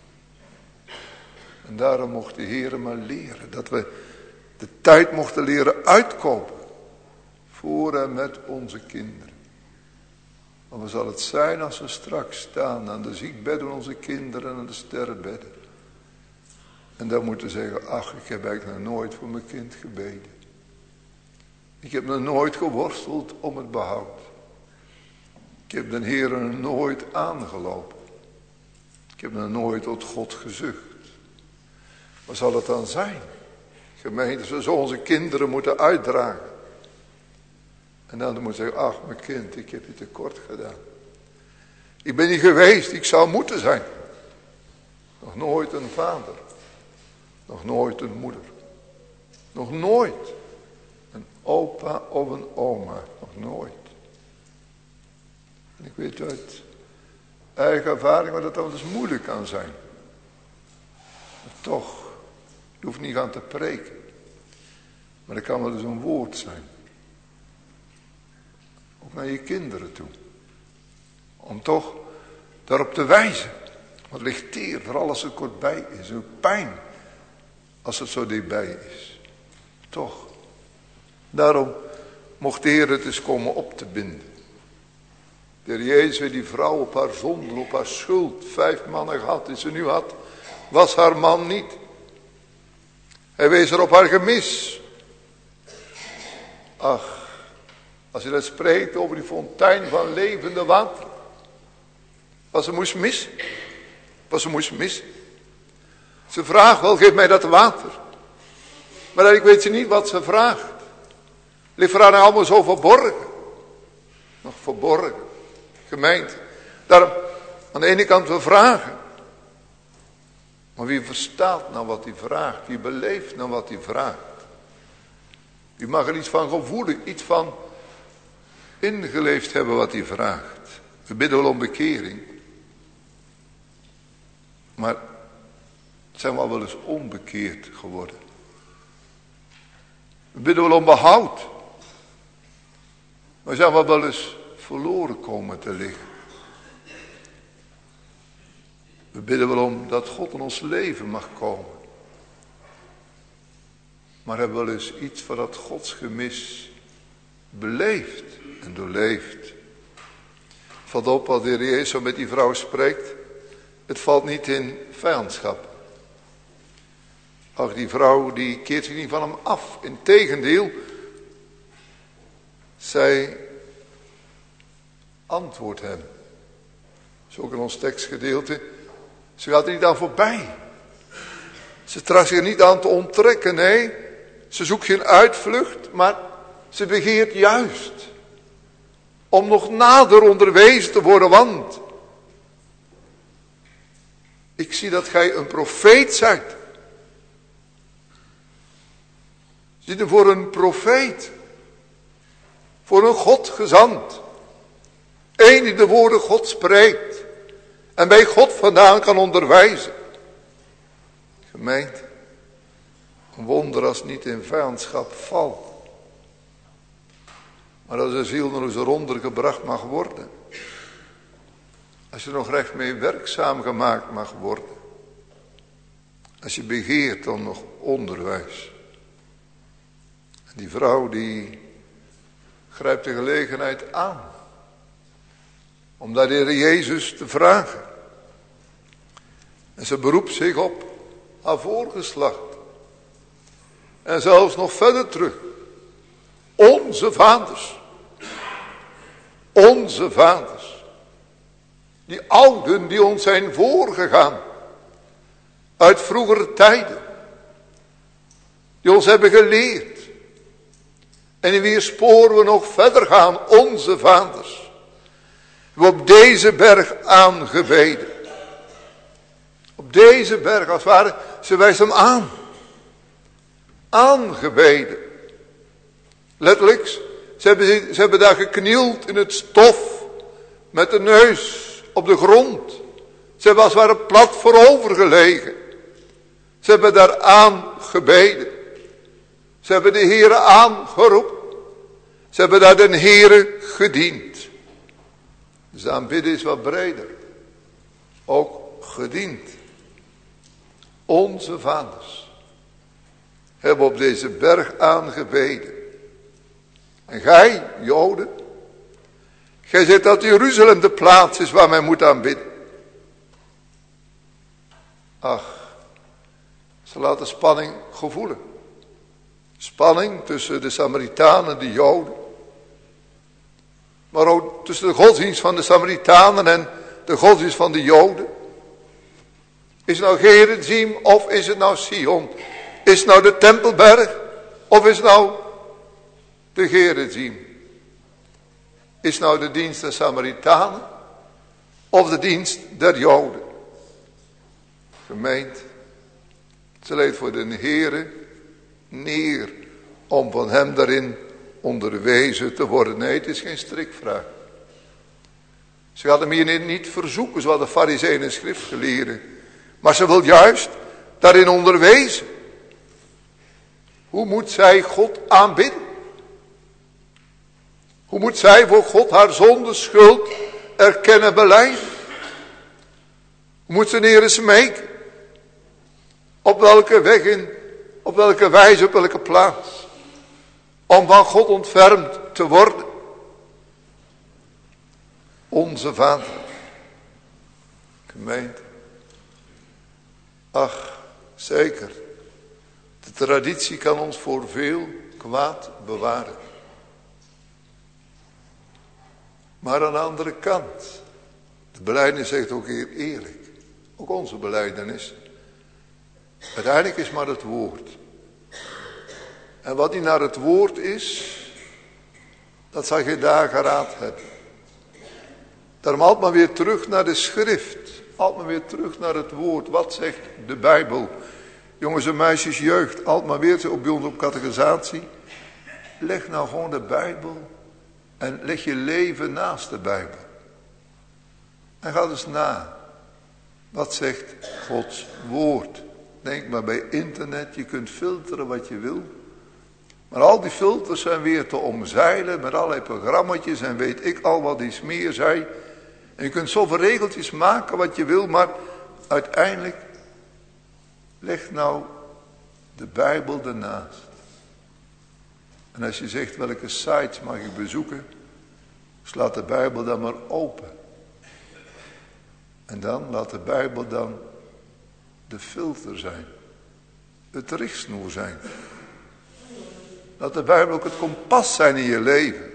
Speaker 2: En daarom mocht de Heer maar leren. Dat we de tijd mochten leren uitkopen. Voor en met onze kinderen. Maar wat zal het zijn als we straks staan aan de ziekbedden onze kinderen en aan de sterrenbedden. En dan moeten zeggen, ach, ik heb eigenlijk nog nooit voor mijn kind gebeden. Ik heb nog nooit geworsteld om het behoud. Ik heb de Heer nog nooit aangelopen. Ik heb nog nooit tot God gezucht. Wat zal het dan zijn? Gemeentes, we zo onze kinderen moeten uitdragen. En dan moet je zeggen, ach mijn kind, ik heb je tekort gedaan. Ik ben niet geweest, ik zou moeten zijn. Nog nooit een vader. Nog nooit een moeder. Nog nooit een opa of een oma. Nog nooit. En ik weet uit eigen ervaring wat het wel eens moeilijk kan zijn. Maar toch, je hoeft niet aan te preken. Maar dat kan wel eens een woord zijn. Ook naar je kinderen toe. Om toch daarop te wijzen. Wat ligt teer, vooral als het kortbij is. Ook pijn. Als het zo dichtbij is. Toch. Daarom mocht de Heer het eens komen op te binden. De Heer Jezus heeft die vrouw op haar zonde, op haar schuld. 5 mannen gehad die ze nu had. Was haar man niet. Hij wees er op haar gemis. Ach. Als je dat spreekt over die fontein van levende water. Wat ze moest missen. Wat ze moest missen. Ze vraagt wel, geef mij dat water. Maar eigenlijk weet ze niet wat ze vraagt. Ligt voor haar allemaal zo verborgen. Nog verborgen. Gemeente. Daarom, aan de ene kant we vragen. Maar wie verstaat nou wat hij vraagt? Wie beleeft nou wat hij vraagt? Wie mag er iets van gevoelen, iets van ingeleefd hebben wat hij vraagt. We bidden wel om bekering. Maar zijn we al wel eens onbekeerd geworden. We bidden wel om behoud. Maar zijn we wel eens verloren komen te liggen. We bidden wel om dat God in ons leven mag komen. Maar hebben we wel eens iets van dat godsgemis beleefd en doorleefd. Valt op wat de Heer Jezus zo met die vrouw spreekt. Het valt niet in vijandschap. Ach, die vrouw die keert zich niet van hem af. Integendeel, zij antwoordt hem. Dat is ook in ons tekstgedeelte. Ze gaat er niet aan voorbij. Ze tracht zich er niet aan te onttrekken, nee. Ze zoekt geen uitvlucht, maar ze begeert juist om nog nader onderwezen te worden, want Ik zie dat gij een profeet zijt. Zie je voor een profeet. Voor een God gezant. Eén die de woorden God spreekt. En bij God vandaan kan onderwijzen. Gemeente. Een wonder als niet in vijandschap valt. Maar als een ziel nog eens eronder gebracht mag worden. Als je nog recht mee werkzaam gemaakt mag worden. Als je begeert dan nog onderwijs. En die vrouw die grijpt de gelegenheid aan. Om daar de Heer Jezus te vragen. En ze beroept zich op haar voorgeslacht. En zelfs nog verder terug. Onze vaders. Onze vaders. Die ouden die ons zijn voorgegaan. Uit vroegere tijden. Die ons hebben geleerd. En in wier spoor we nog verder gaan. Onze vaders. We op deze berg aangebeden. Op deze berg als het ware. Ze wijzen hem aan. Aangebeden. Letterlijk. Ze hebben daar geknield in het stof. Met de neus op de grond. Ze hebben als het ware plat voorover gelegen. Ze hebben daar aangebeden. Ze hebben de Heere aangeroepen. Ze hebben daar de Heere gediend. Dus de aanbidden is wat breder. Ook gediend. Onze vaders hebben op deze berg aangebeden. En gij, Joden, gij zegt dat Jeruzalem de plaats is waar men moet aanbidden. Ach, ze laten spanning gevoelen. Spanning tussen de Samaritanen en de Joden. Maar ook tussen de godsdienst van de Samaritanen en de godsdienst van de Joden. Is het nou Gerizim of is het nou Sion? Is het nou de Tempelberg of is het nou de Gerizim? Is het nou de dienst der Samaritanen of de dienst der Joden? Gemeente, ze leed voor de Heere neer om van hem daarin onderwezen te worden. Nee, het is geen strikvraag. Ze gaat hem hier niet verzoeken zoals de Farizeeën en schriftgeleerden. Maar ze wil juist daarin onderwezen. Hoe moet zij God aanbidden? Hoe moet zij voor God haar zonde, schuld erkennen, belijden? Hoe moet ze neer smeken? Op welke weg op welke wijze, op welke plaats? Om van God ontfermd te worden. Onze Vader. Gemeente. Ach, zeker. De traditie kan ons voor veel kwaad bewaren. Maar aan de andere kant. De belijdenis zegt ook heel eerlijk. Ook onze belijdenis. Uiteindelijk is maar het woord. En wat niet naar het woord is. Dat zal geen dageraad hebben. Daarom altijd maar weer terug naar de schrift. Altijd maar weer terug naar het woord. Wat zegt de Bijbel? Jongens en meisjes, jeugd. Altijd maar weer op bij ons op catechisatie. Leg nou gewoon de Bijbel. En leg je leven naast de Bijbel. En ga dus na. Wat zegt Gods woord? Denk maar bij internet. Je kunt filteren wat je wil. Maar al die filters zijn weer te omzeilen. Met allerlei programma's en weet ik al wat iets meer zei. En je kunt zoveel regeltjes maken wat je wil. Maar uiteindelijk. Leg nou de Bijbel ernaast. En als je zegt welke sites mag ik bezoeken. Slaat de Bijbel dan maar open. En dan laat de Bijbel dan de filter zijn. Het richtsnoer zijn. Laat de Bijbel ook het kompas zijn in je leven.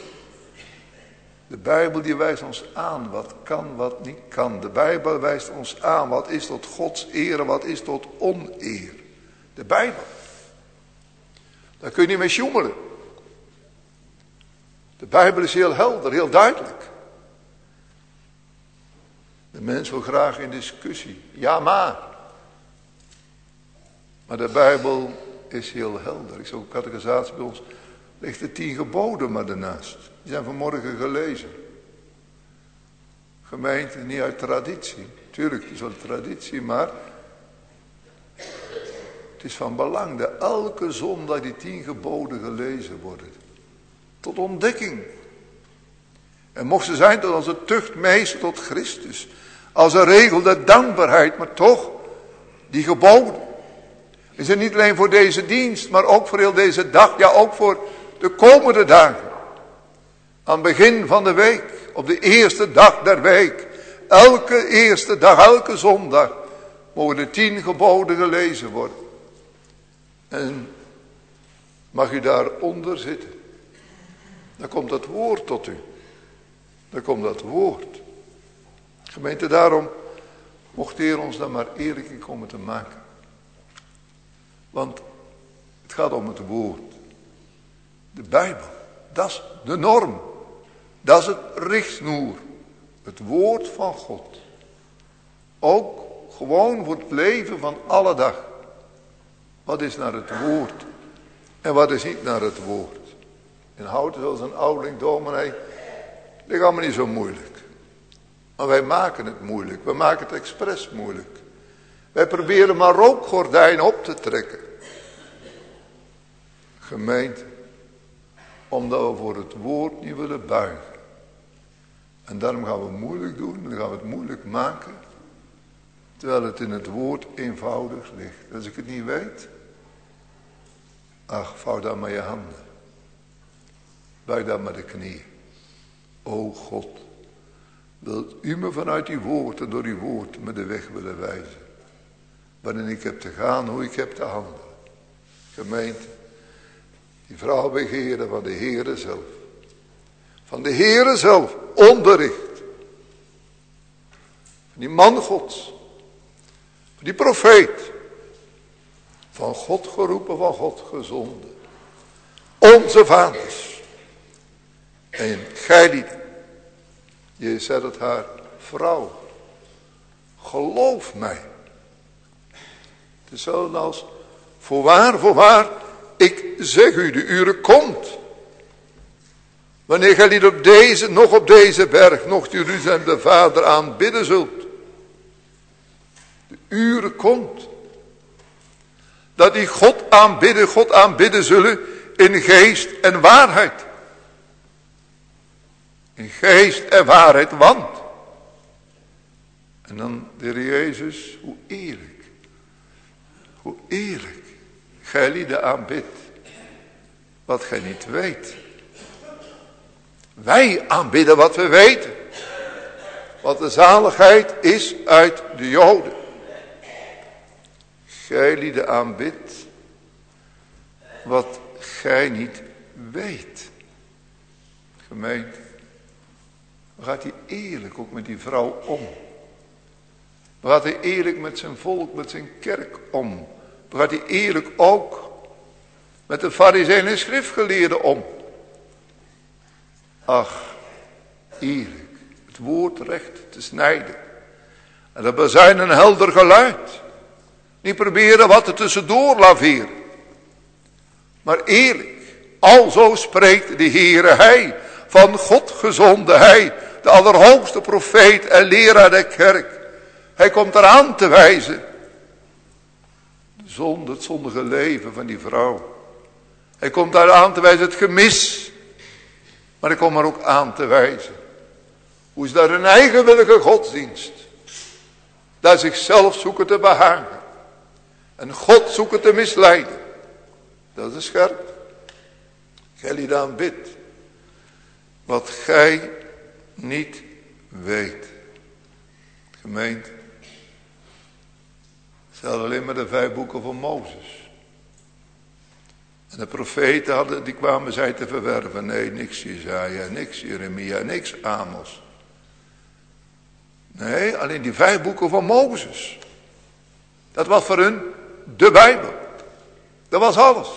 Speaker 2: De Bijbel die wijst ons aan wat kan, wat niet kan. De Bijbel wijst ons aan wat is tot Gods eer en wat is tot oneer. De Bijbel. Daar kun je niet mee sjoemelen. De Bijbel is heel helder, heel duidelijk. De mens wil graag in discussie. Ja, maar. Maar de Bijbel is heel helder. Ik zeg ook catechisatie bij ons. Ligt de 10 geboden maar ernaast. Die zijn vanmorgen gelezen. Gemeente, niet uit traditie. Tuurlijk, het is wel traditie, maar het is van belang dat elke zondag die 10 geboden gelezen worden. Tot ontdekking. En mocht ze zijn tot als een tuchtmeester tot Christus. Als een regel de dankbaarheid, maar toch die geboden. Is het niet alleen voor deze dienst, maar ook voor heel deze dag. Ja, ook voor de komende dagen. Aan het begin van de week. Op de eerste dag der week. Elke eerste dag, elke zondag. Mogen de 10 geboden gelezen worden. En mag u daaronder zitten. Dan komt dat woord tot u. Dan komt dat woord. Gemeente, daarom mocht de Heer ons dan maar eerlijk in komen te maken. Want het gaat om het woord. De Bijbel, dat is de norm. Dat is het richtsnoer. Het woord van God. Ook gewoon voor het leven van alle dag. Wat is naar het woord? En wat is niet naar het woord? En houden zoals een ouderling dominee. Dat is allemaal niet zo moeilijk. Maar wij maken het moeilijk. We maken het expres moeilijk. Wij proberen maar rookgordijnen op te trekken. Gemeente. Omdat we voor het woord niet willen buigen. En daarom gaan we moeilijk doen. Dan gaan we het moeilijk maken. Terwijl het in het woord eenvoudig ligt. Als ik het niet weet. Ach, vouw dan maar je handen. Buig dan maar de knieën. O God. Wilt u me vanuit uw woord en door uw woord me de weg willen wijzen. Waarin ik heb te gaan, hoe ik heb te handelen. Gemeente. Die vrouw begeren van de Heere zelf. Van de Heere zelf. Onderricht. Van die man Gods. Van die profeet. Van God geroepen, van God gezonden. Onze vaders. En gij lieden. Je zet het haar vrouw. Geloof mij. Het is zo als voorwaar, ik zeg u, de uren komt. Wanneer gij niet nog op deze berg, nog Jeruzalem de Vader aanbidden zult. De uren komt. Dat die God aanbidden zullen in geest en waarheid. In geest en waarheid, want. En dan de Heer Jezus, hoe eerlijk. Hoe eerlijk. Gij lieden aanbidt. Wat gij niet weet. Wij aanbidden wat we weten. Want de zaligheid is uit de Joden. Gij lieden aanbidt. Wat gij niet weet. Gemeente. Hoe gaat hij eerlijk ook met die vrouw om? Hoe gaat hij eerlijk met zijn volk, met zijn kerk om? Hoe gaat hij eerlijk ook met de farizeeën en schriftgeleerden om? Ach, eerlijk. Het woord recht te snijden. En dat bezuin een helder geluid. Niet proberen wat er tussendoor laveren. Maar eerlijk. Alzo spreekt de Heere, hij. Van God gezonde hij. De allerhoogste profeet en leraar der kerk. Hij komt eraan te wijzen. De zonde, het zondige leven van die vrouw. Hij komt daar aan te wijzen het gemis. Maar hij komt er ook aan te wijzen. Hoe is daar een eigenwillige godsdienst. Daar zichzelf zoeken te behagen. En God zoeken te misleiden. Dat is scherp. Gij lieden aanbidt. Wat gij niet weet. Gemeente. Stel alleen maar de 5 boeken van Mozes. En de profeten die kwamen zij te verwerven. Nee, niks Jesaja, niks Jeremia, niks Amos. Nee, alleen die 5 boeken van Mozes. Dat was voor hun de Bijbel. Dat was alles.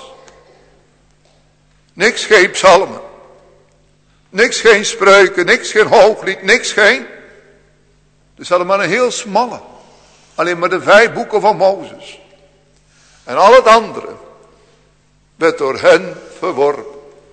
Speaker 2: Niks geen psalmen. Niks geen spreuken, niks geen hooglied, niks geen. Dus hadden maar een heel smalle. Alleen maar de 5 boeken van Mozes. En al het andere werd door hen verworpen.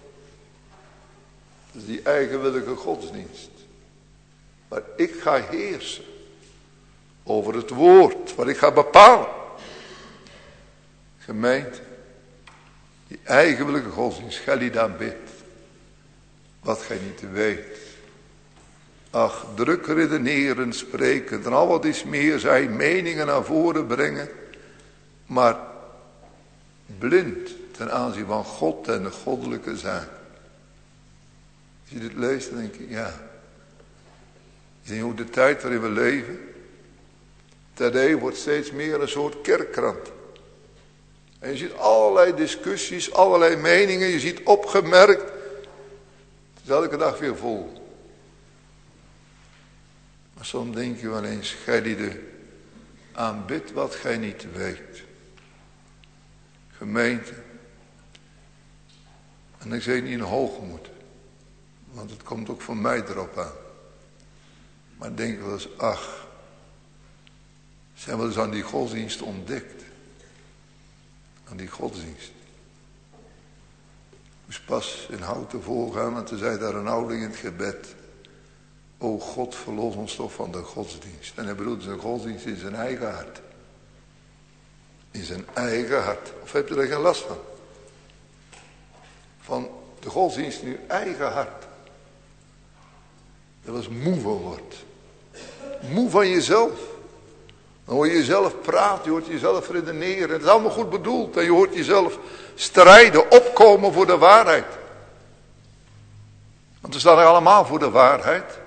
Speaker 2: Dat is die eigenwillige godsdienst. Maar ik ga heersen over het woord, wat ik ga bepalen. Gemeente, die eigenwillige godsdienst, gij die daar bidt, wat gij niet weet. Ach, druk redeneren, spreken, en al wat is meer zijn, meningen naar voren brengen, maar blind ten aanzien van God en de goddelijke zaak. Als je dit leest, dan denk je, ja. Je ziet hoe de tijd waarin we leven, today wordt steeds meer een soort kerkkrant. En je ziet allerlei discussies, allerlei meningen, je ziet opgemerkt. Het is elke dag weer vol. Maar soms denk je wel eens, gij die de aanbidt wat gij niet weet. Gemeente. En ik zeg niet in hoogmoed. Want het komt ook voor mij erop aan. Maar denk wel eens, ach. Zijn we eens aan die godsdienst ontdekt. Aan die godsdienst. Ik moest pas in Houten voorgaan en toen zei daar een ouderling in het gebed. O God, verlos ons toch van de godsdienst. En hij bedoelt zijn godsdienst in zijn eigen hart. In zijn eigen hart. Of heb je er geen last van? Van de godsdienst in uw eigen hart. Dat was moe van wordt. Moe van jezelf. Dan hoor je jezelf praten, je hoort jezelf redeneren. Het is allemaal goed bedoeld. En je hoort jezelf strijden, opkomen voor de waarheid. Want we staan er allemaal voor de waarheid.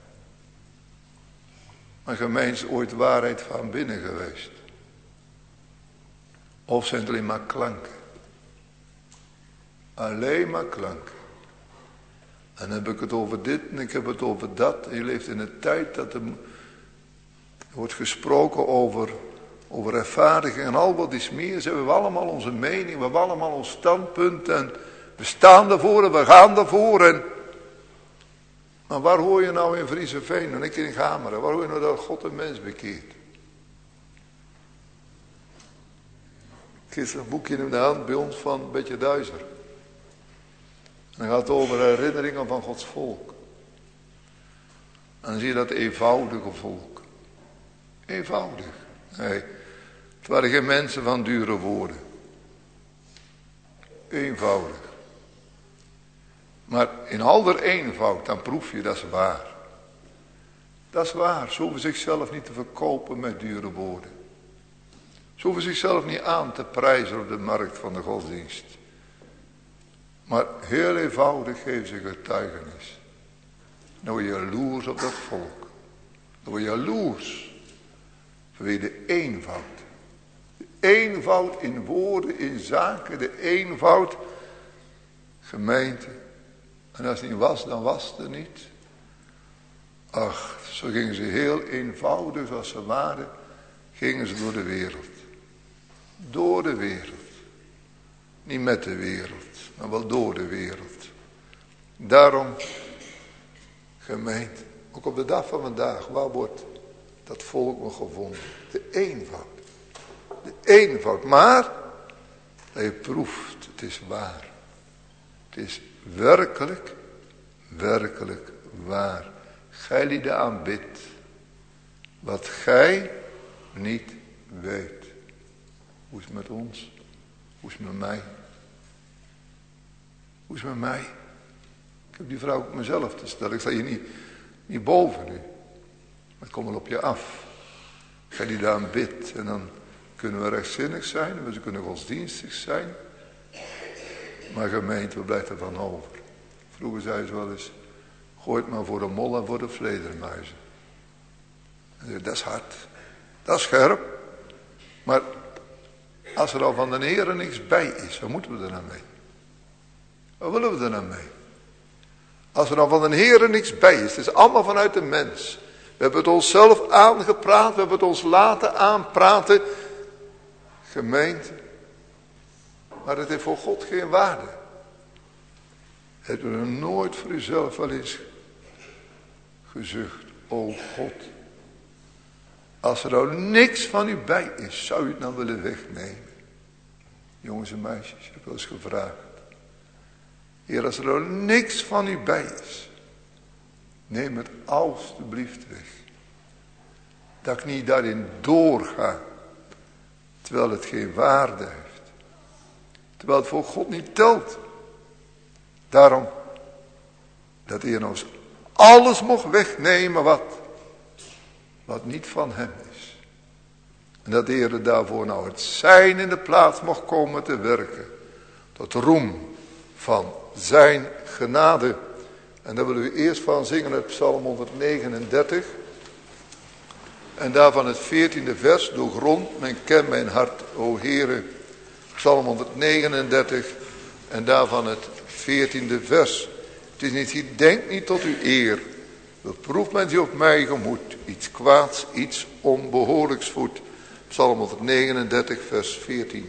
Speaker 2: Maar gemeens is ooit waarheid van binnen geweest. Of zijn het alleen maar klanken. Alleen maar klanken. En dan heb ik het over dit en ik heb het over dat. En je leeft in een tijd dat er wordt gesproken over rechtvaardiging en al wat is meer. Ze hebben allemaal onze mening, we hebben allemaal ons standpunt. En we staan ervoor en we gaan ervoor. Maar waar hoor je nou in Vriezenveen en ik in Gameren? Waar hoor je nou dat God een mens bekeert? Gisteren een boekje in de hand bij ons van Betje Duizer. En dan gaat het over herinneringen van Gods volk. En dan zie je dat eenvoudige volk. Eenvoudig. Nee, het waren geen mensen van dure woorden. Eenvoudig. Maar in al der eenvoud, dan proef je dat is waar. Dat is waar. Ze hoeven zichzelf niet te verkopen met dure woorden. Ze hoeven zichzelf niet aan te prijzen op de markt van de godsdienst. Maar heel eenvoudig geven ze getuigenis. Dan word je jaloers op dat volk. Dan word je jaloers. Vanwege de eenvoud. De eenvoud in woorden, in zaken. De eenvoud. Gemeente. En als het niet was, dan was het er niet. Ach, zo gingen ze heel eenvoudig als ze waren. Gingen ze door de wereld. Door de wereld. Niet met de wereld, maar wel door de wereld. Daarom, gemeente, ook op de dag van vandaag, waar wordt dat volk nog gevonden? De eenvoud. De eenvoud. Maar, dat je proeft, het is waar. Het is werkelijk, werkelijk waar. Gij die aanbidt, wat gij niet weet. Hoe is het met ons? Hoe is het met mij? Hoe is het met mij? Ik heb die vraag ook mezelf te stellen. Ik sta hier niet boven nu. Maar het komt wel op je af. Gij die daar bidt. En dan kunnen we rechtzinnig zijn. En we kunnen godsdienstig zijn. Maar gemeente, wat blijft er van over? Vroeger zei ze wel eens. Gooi het maar voor de mol en voor de vledermuizen. En zei, dat is hard. Dat is scherp. Maar als er al van de Heere niks bij is, wat moeten we er nou mee? Wat willen we er nou mee? Als er dan van de Heere niks bij is, het is allemaal vanuit de mens. We hebben het onszelf aangepraat, we hebben het ons laten aanpraten. Gemeente. Maar het heeft voor God geen waarde. Heb je er nooit voor jezelf wel eens gezucht. O God, Als er nou niks van u bij is, zou u het nou willen wegnemen? Jongens en meisjes, ik heb wel eens gevraagd. Heer, als er nou niks van u bij is, neem het alstublieft weg. Dat ik niet daarin doorga, terwijl het geen waarde heeft. Terwijl het voor God niet telt. Daarom, dat de Heer ons alles mocht wegnemen wat niet van hem is. En dat de Heer daarvoor nou het zijn in de plaats mocht komen te werken. Tot roem van zijn genade. En daar willen we eerst van zingen uit Psalm 139. En daarvan het 14e vers. Doorgrond men ken mijn hart, o Heere. Psalm 139. En daarvan het 14e vers. Het is niet, denk niet tot uw eer. Beproeft men zich op mij gemoed. Iets kwaads, iets onbehoorlijks voedt. Psalm 139 vers 14.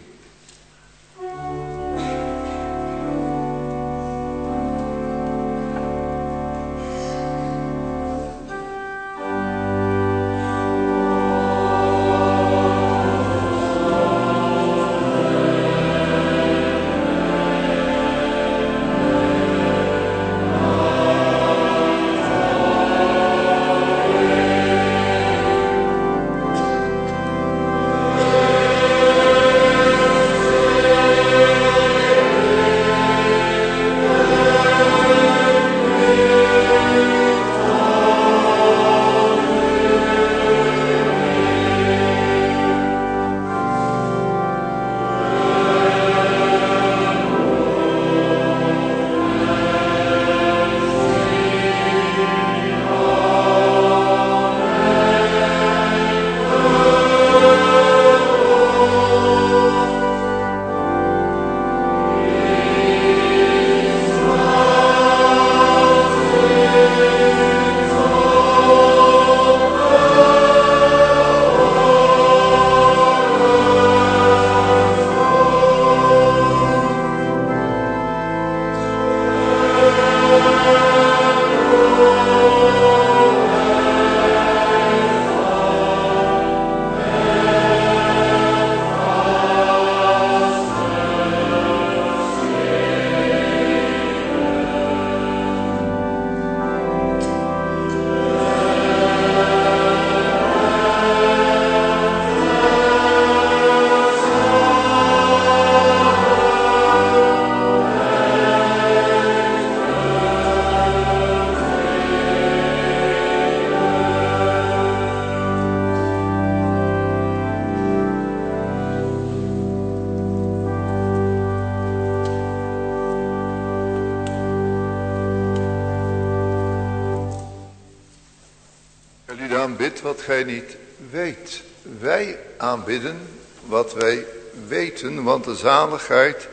Speaker 2: Aanbid wat gij niet weet. Wij aanbidden wat wij weten, want de zaligheid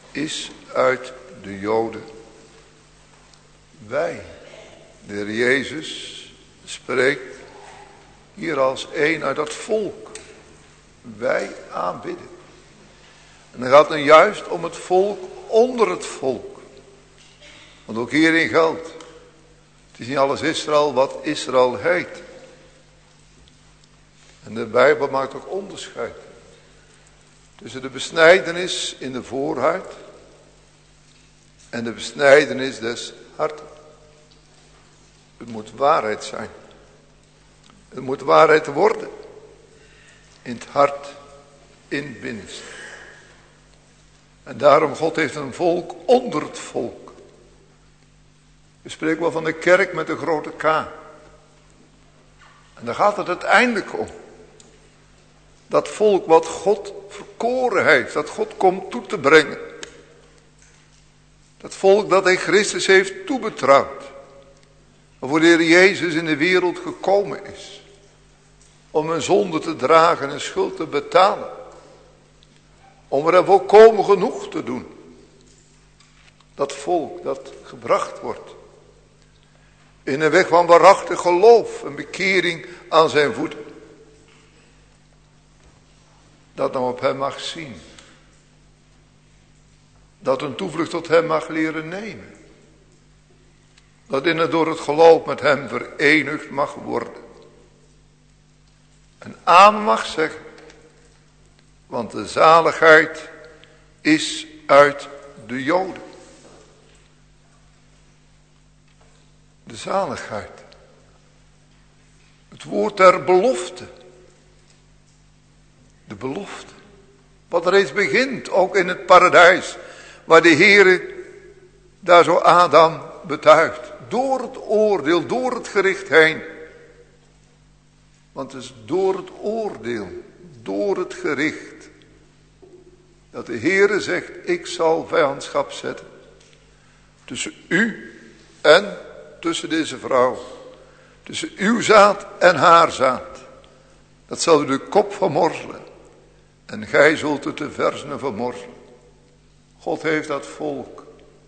Speaker 2: is uit de Joden. Wij, de Heer Jezus, spreekt hier als een uit dat volk. Wij aanbidden. En dan gaat het juist om het volk onder het volk. Want ook hierin geldt. Het is niet alles Israël wat Israël heet. En de Bijbel maakt ook onderscheid. Tussen de besnijdenis in de voorhuid. En de besnijdenis des harten. Het moet waarheid zijn. Het moet waarheid worden. In het hart, in het binnenste. En daarom God heeft een volk onder het volk. We spreken wel van de kerk met een grote K. En daar gaat het uiteindelijk om. Dat volk wat God verkoren heeft. Dat God komt toe te brengen. Dat volk dat hij Christus heeft toebetrouwd. Waarvoor de Heer Jezus in de wereld gekomen is. Om een zonde te dragen en schuld te betalen. Om er volkomen genoeg te doen. Dat volk dat gebracht wordt. In een weg van waarachtig geloof. Een bekering aan zijn voeten. Dat nou op hem mag zien. Dat een toevlucht tot hem mag leren nemen. Dat in het door het geloof met hem verenigd mag worden. een amen mag zeggen. Want de zaligheid is uit de Joden. De zaligheid. Het woord der belofte. De belofte. Wat reeds begint, ook in het paradijs. Waar de Heere daar zo Adam betuigt. Door het oordeel, door het gericht heen. Want het is door het oordeel, door het gericht. Dat de Heere zegt, ik zal vijandschap zetten. Tussen u en tussen deze vrouw. Tussen uw zaad en haar zaad. Dat zal u de kop vermorzelen. En gij zult het de versenen vermorzelen. God heeft dat volk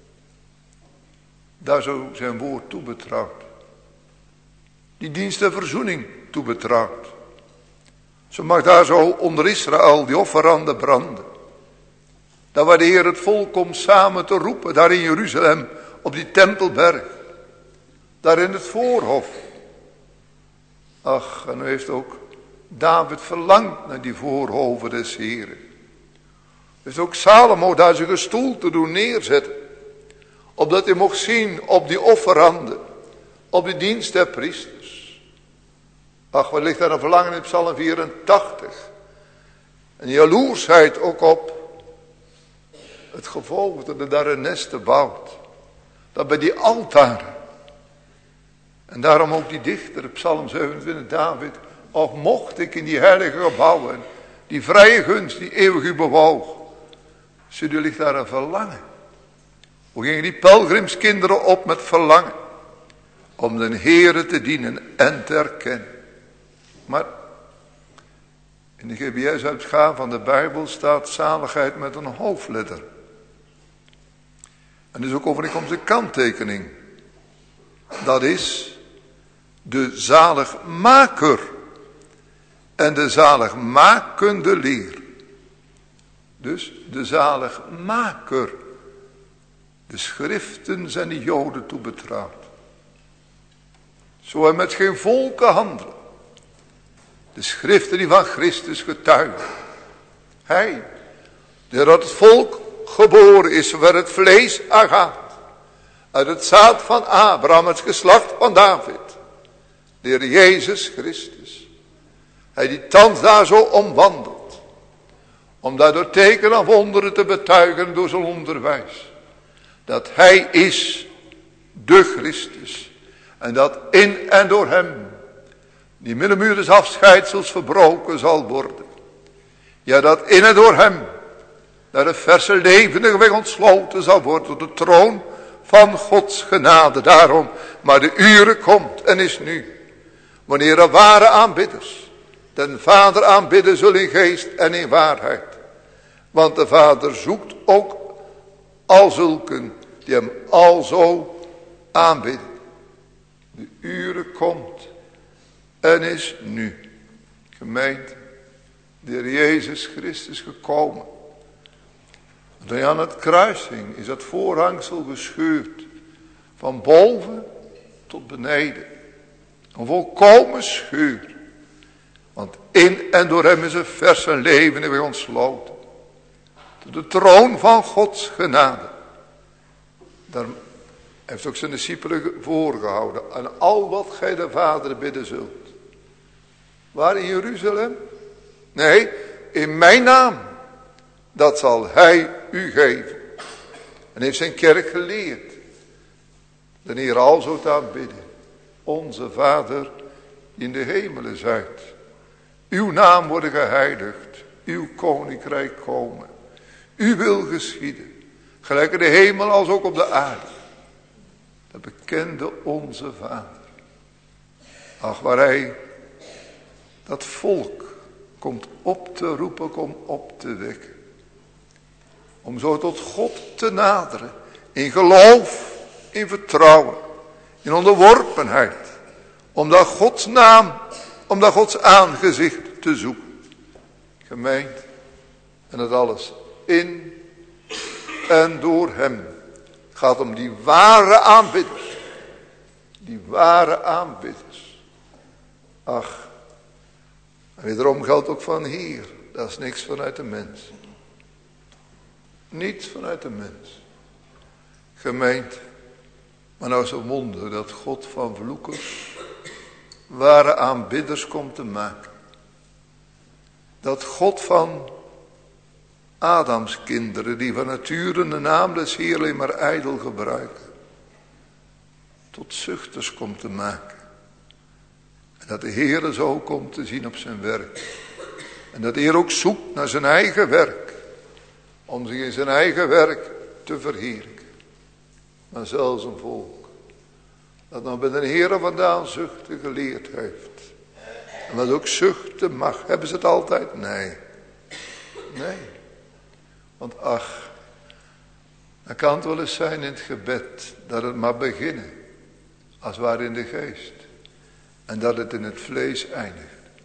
Speaker 2: daar zo zijn woord toebetrouwd. Die dienst der verzoening toebetrouwd. Zo mag daar zo onder Israël die offeranden branden. Daar waar de Heer het volk komt samen te roepen. Daar in Jeruzalem op die tempelberg. Daar in het voorhof. Ach, en nu heeft ook David verlangd naar die voorhoven des Heren. Dus ook Salomo daar zijn gestoelte doen neerzetten. Opdat hij mocht zien op die offeranden. Op de dienst der priesters. Ach, wat ligt daar een verlangen in Psalm 84. En jaloersheid ook op het gevolgde dat daar een nest bouwt. Dat bij die altaren. En daarom ook die dichter, Psalm 27, David. Och, mocht ik in die heilige gebouwen, die vrije gunst, die eeuwig u bewoog. Zie, er ligt daar een verlangen. Hoe gingen die pelgrimskinderen op met verlangen? Om de Heere te dienen en te erkennen. Maar in de GBS-uitgave van de Bijbel staat zaligheid met een hoofdletter. En dus ook overeenkomst de kanttekening. Dat is de zaligmaker. En de zaligmakende leer. Dus de zaligmaker. De schriften zijn de Joden toebetrouwd. Zo hij met geen volken handelen. De schriften die van Christus getuigen. Hij, die uit het volk geboren is, waar het vlees aan gaat. Uit het zaad van Abraham, het geslacht van David. De Heer Jezus Christus. Hij die thans daar zo omwandelt. Om daar door tekenen en wonderen te betuigen door zijn onderwijs. Dat hij is de Christus. En dat in en door hem die middenmuur des afscheidsels verbroken zal worden. Ja, dat in en door hem naar de verse levendige weg ontsloten zal worden tot de troon van Gods genade. Daarom, maar de uren komt en is nu. Wanneer er ware aanbidders den Vader aanbidden zullen in geest en in waarheid. Want de Vader zoekt ook al zulken die hem alzo aanbidden. De uren komt en is nu. Gemeente, de Heer Jezus Christus gekomen. Toen hij aan het kruis hing, is dat voorhangsel gescheurd. Van boven tot beneden. Een volkomen scheur. Want in en door hem is een vers en leven weer ontsloten. Tot de troon van Gods genade. Daar heeft ook zijn discipelen voorgehouden. Aan al wat gij de Vader bidden zult. Waar in Jeruzalem? Nee, in mijn naam. Dat zal hij u geven. En heeft zijn kerk geleerd. De Heer alzo te aanbidden. Onze Vader die in de hemelen zijt. Uw naam worden geheiligd. Uw koninkrijk komen. Uw wil geschieden. Gelijk in de hemel als ook op de aarde. Dat bekende onze Vader. Ach, waar hij dat volk komt op te roepen, komt op te wekken. Om zo tot God te naderen. In geloof, in vertrouwen, in onderworpenheid. Omdat Gods naam, omdat Gods aangezicht te zoeken. Gemeente, en dat alles in en door hem. Het gaat om die ware aanbidders. Die ware aanbidders. Ach, En wederom geldt ook van hier. Dat is niks vanuit de mens. Niets vanuit de mens. Gemeente. Maar nou is een wonder dat God van vloekers ware aanbidders komt te maken. Dat God van Adams kinderen, die van nature de naam des Heer alleen maar ijdel gebruiken, tot zuchters komt te maken. En dat de Heer zo komt te zien op zijn werk. En dat de Heer ook zoekt naar zijn eigen werk. Om zich in zijn eigen werk te verheerlijken. Maar zelfs een volk. Dat nou bij de Heer vandaan zuchten geleerd heeft. En dat ook zuchten mag. Hebben ze het altijd? Nee. Nee. Want ach. Dan kan het wel eens zijn in het gebed. Dat het maar beginnen. Als het ware in de geest. En dat het in het vlees eindigt.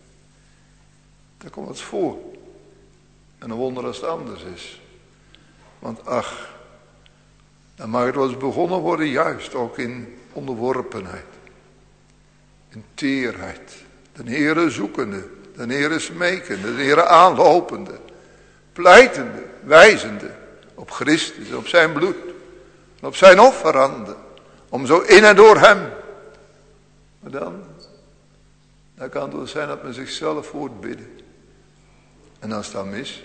Speaker 2: Daar komt het voor. En een wonder als het anders is. Want ach. Dan mag het wel eens begonnen worden juist. Ook in onderworpenheid. In teerheid. De Heere zoekende. De Heere smekende. De Heere aanlopende. Pleitende. Wijzende. Op Christus. Op zijn bloed. En op zijn offeranden. Om zo in en door hem. Maar dan kan het wel zijn dat men zichzelf hoort bidden. En als dat mis.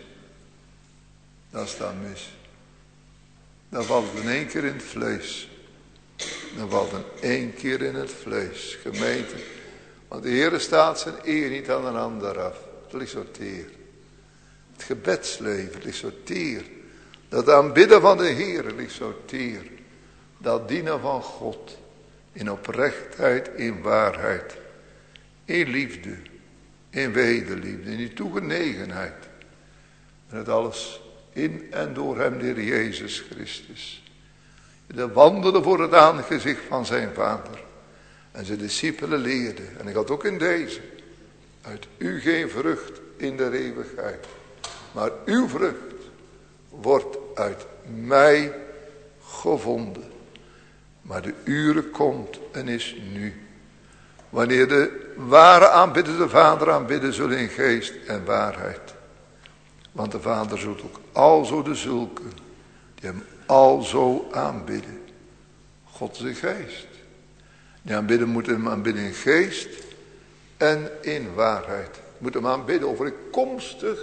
Speaker 2: Dat staat mis. Dan valt het in één keer in het vlees. Dan valt het in één keer in het vlees. Gemeente. Want de Heere staat zijn eer niet aan een ander af. Het ligt zo teer. Het gebedsleven ligt zo teer. Dat aanbidden van de Heere ligt zo teer. Dat dienen van God. In oprechtheid, in waarheid. In liefde. In wederliefde. In die toegenegenheid. En het alles in en door hem, de Heer Jezus Christus. De wandelen voor het aangezicht van zijn vader. En zijn discipelen leerden. En ik had ook in deze. Uit u geen vrucht in de eeuwigheid. Maar uw vrucht wordt uit mij gevonden. Maar de uren komt en is nu. Wanneer de ware aanbidders de Vader aanbidden zullen in geest en waarheid. Want de Vader zoekt ook alzo de zulken die hem alzo aanbidden. God is een geest. Die aanbidden moeten hem aanbidden in geest en in waarheid. Moet hem aanbidden overeenkomstig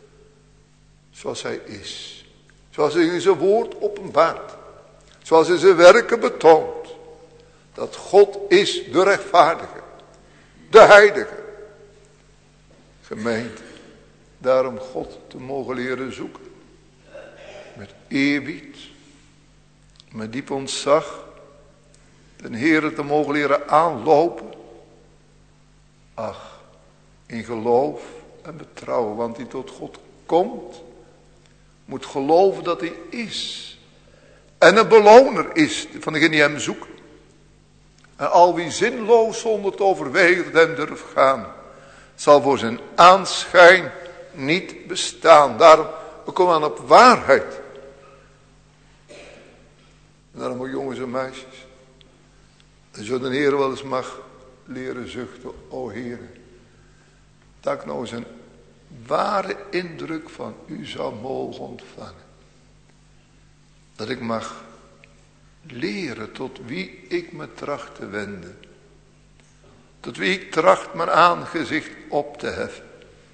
Speaker 2: zoals hij is. Zoals hij in zijn woord openbaart. Zoals hij zijn werken betoont. Dat God is de rechtvaardige. De heilige. Gemeente. Daarom God te mogen leren zoeken. Met eerbied. Met diep ontzag. Den Heere te mogen leren aanlopen. Ach. In geloof en betrouwen. Want die tot God komt. Moet geloven dat hij is. En een beloner is van degene die hem zoekt. En al wie zinloos zonder te overwegen hem durft gaan. Zal voor zijn aanschijn niet bestaan. Daarom, we komen aan op waarheid. En daarom ook jongens en meisjes. En zo de Heer wel eens mag leren zuchten. O Heer. Dat ik nou eens een ware indruk van u zou mogen ontvangen. Dat ik mag leren tot wie ik me tracht te wenden. Tot wie ik tracht mijn aangezicht op te heffen.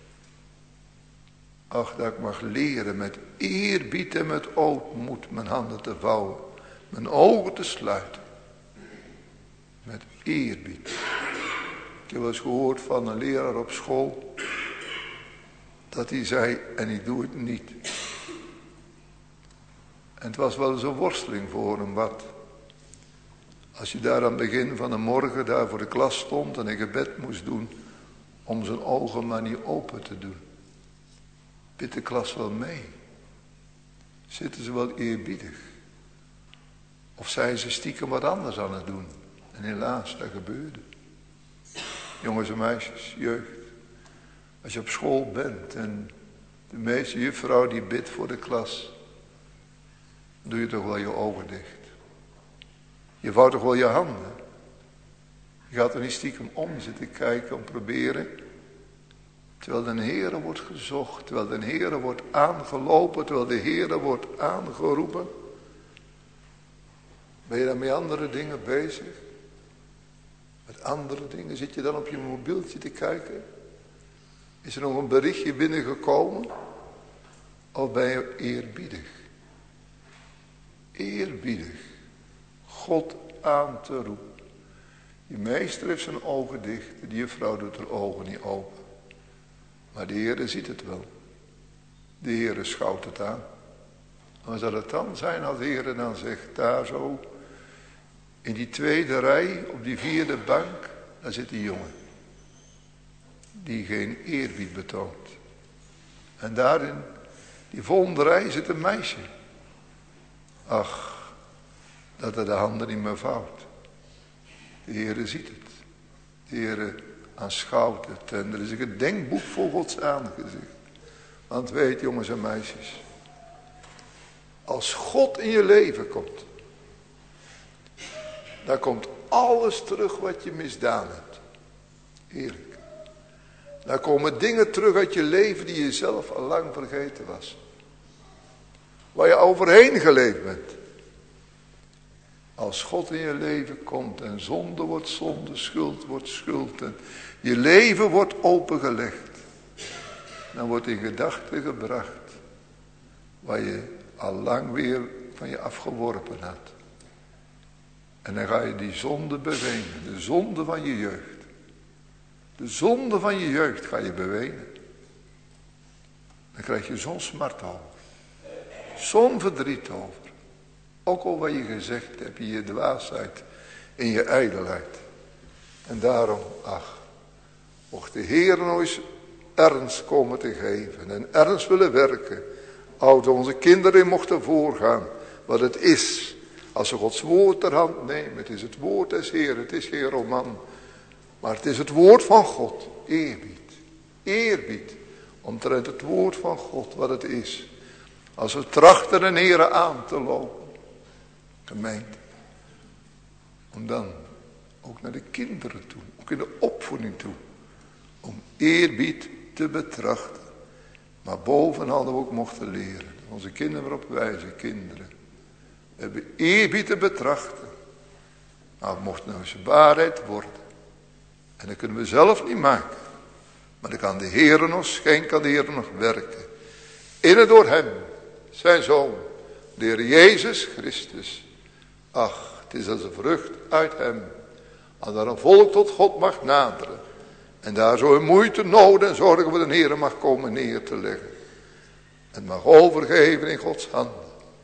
Speaker 2: Ach, dat ik mag leren met eerbied en met ootmoed mijn handen te vouwen. Mijn ogen te sluiten. Met eerbied. Ik heb wel eens gehoord van een leraar op school. Dat hij zei, en ik doe het niet. En het was wel eens een worsteling voor hem wat. Als je daar aan het begin van de morgen daar voor de klas stond en een gebed moest doen. Om zijn ogen maar niet open te doen. Bidt de klas wel mee? Zitten ze wel eerbiedig? Of zijn ze stiekem wat anders aan het doen? En helaas, dat gebeurde. Jongens en meisjes, jeugd. Als je op school bent en de meeste juffrouw die bidt voor de klas. Dan doe je toch wel je ogen dicht. Je vouwt toch wel je handen. Je gaat er niet stiekem om zitten kijken om proberen Terwijl de Heere wordt gezocht, terwijl de Heere wordt aangelopen, terwijl de Heere wordt aangeroepen. Ben je dan met andere dingen bezig? Met andere dingen? Zit je dan op je mobieltje te kijken? Is er nog een berichtje binnengekomen? Of ben je eerbiedig? Eerbiedig. God aan te roepen. Die meester heeft zijn ogen dicht. Die juffrouw doet haar ogen niet open. Maar de Heere ziet het wel. De Heere schouwt het aan. Waar zal het dan zijn als de Heere dan zegt, daar zo, in die tweede rij, op die vierde bank, daar zit die jongen. Die geen eerbied betoont. En daarin, die volgende rij, zit een meisje. Ach, dat er de handen niet meer vouwt. De Heere ziet het. De Heere aanschouwt het. En er is een gedenkboek voor Gods aangezicht. Want weet, jongens en meisjes, als God in je leven komt, dan komt alles terug wat je misdaan hebt. Eerlijk. Dan komen dingen terug uit je leven die je zelf al lang vergeten was. Waar je overheen geleefd bent. Als God in je leven komt en zonde wordt zonde, schuld wordt schuld en je leven wordt opengelegd. Dan wordt in gedachten gebracht waar je al lang weer van je afgeworpen had. En dan ga je die zonde bewenen, de zonde van je jeugd. De zonde van je jeugd ga je bewenen. Dan krijg je zo'n smart over. Zo'n verdriet over. Ook al wat je gezegd hebt, je dwaasheid en je ijdelheid. En daarom, ach, mocht de Heer nou eens ernst komen te geven en ernst willen werken. Als onze kinderen mochten voorgaan wat het is. Als ze Gods woord ter hand nemen. Het is het woord des Heer, het is geen roman. Maar het is het woord van God. Eerbied. Eerbied. Omtrent het woord van God wat het is. Als we trachten een Heere aan te lopen. Gemeente. Om dan ook naar de kinderen toe. Ook in de opvoeding toe. Om eerbied te betrachten. Maar bovenal hadden we ook mochten leren. Onze kinderen erop wijzen. Kinderen. We hebben eerbied te betrachten. Maar het mocht nou eens waarheid worden. En dat kunnen we zelf niet maken. Maar dan kan de Heere nog schenken, kan de Heere nog werken. In en door hem, zijn Zoon, de Heer Jezus Christus. Ach, het is als een vrucht uit hem. Als er een volk tot God mag naderen. En daar zo in moeite, nood en zorgen voor de Heere mag komen neer te leggen. En mag overgeven in Gods handen.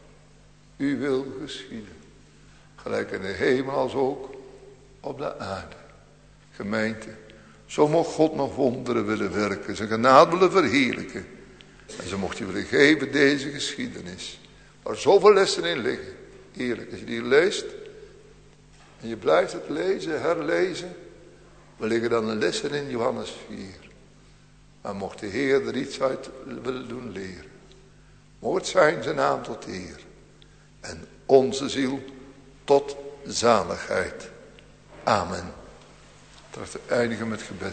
Speaker 2: U wil geschieden. Gelijk in de hemel als ook op de aarde. Gemeente, zo mocht God nog wonderen willen werken. Zijn genade willen verheerlijken. En zo mocht je willen geven deze geschiedenis. Waar zoveel lessen in liggen. Eerlijk, als je die leest. En je blijft het lezen, herlezen. We liggen dan een lessen in Johannes 4. Maar mocht de Heer er iets uit willen doen leren. Mocht zijn naam tot eer. En onze ziel tot zaligheid. Amen. Tracht te eindigen met gebed.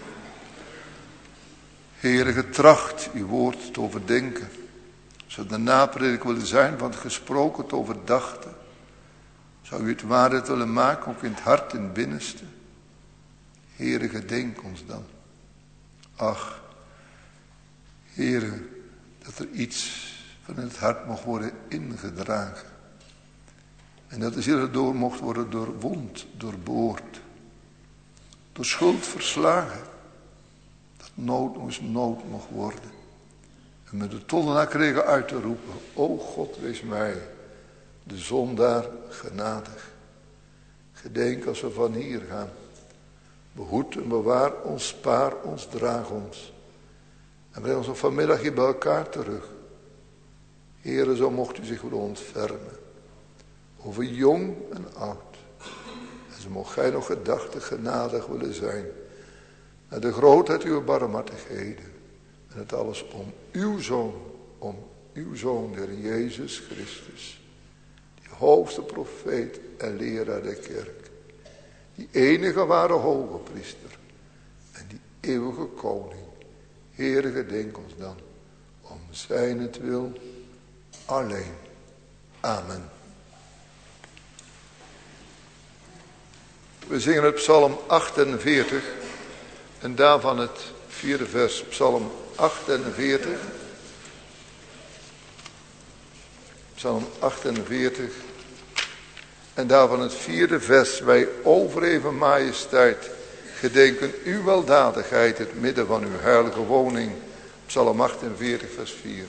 Speaker 2: Heere, getracht uw woord te overdenken. Zou de napredik willen zijn van het gesproken te overdachten. Zou u het waarheid willen maken, ook in het hart, in het binnenste. Heere, gedenk ons dan. Ach, Heere, dat er iets van het hart mocht worden ingedragen. En dat de ziel erdoor mocht worden doorwond, doorboord. Door schuld verslagen. Dat nood mocht worden. En met de tollenaar kregen uit te roepen. O God, wees mij, de zondaar, genadig. Gedenk als we van hier gaan. Behoed en bewaar ons, spaar ons, draag ons. En breng ons nog vanmiddag hier bij elkaar terug. Heere, zo mocht u zich willen ontfermen. Over jong en oud. En zo mocht gij nog gedachtig genadig willen zijn. Naar de grootheid uw barmhartigheden. En het alles om uw Zoon, de Heer Jezus Christus. Die hoogste profeet en leraar der kerk. Die enige ware hoge priester. En die eeuwige koning. Heere, gedenk ons dan om zijnentwil alleen. Amen. We zingen het psalm 48 en daarvan het 4e vers, psalm 48. Psalm 48 en daarvan het 4e vers. Wij overheven majesteit, gedenken uw weldadigheid, het midden van uw heilige woning. Psalm 48 vers 4.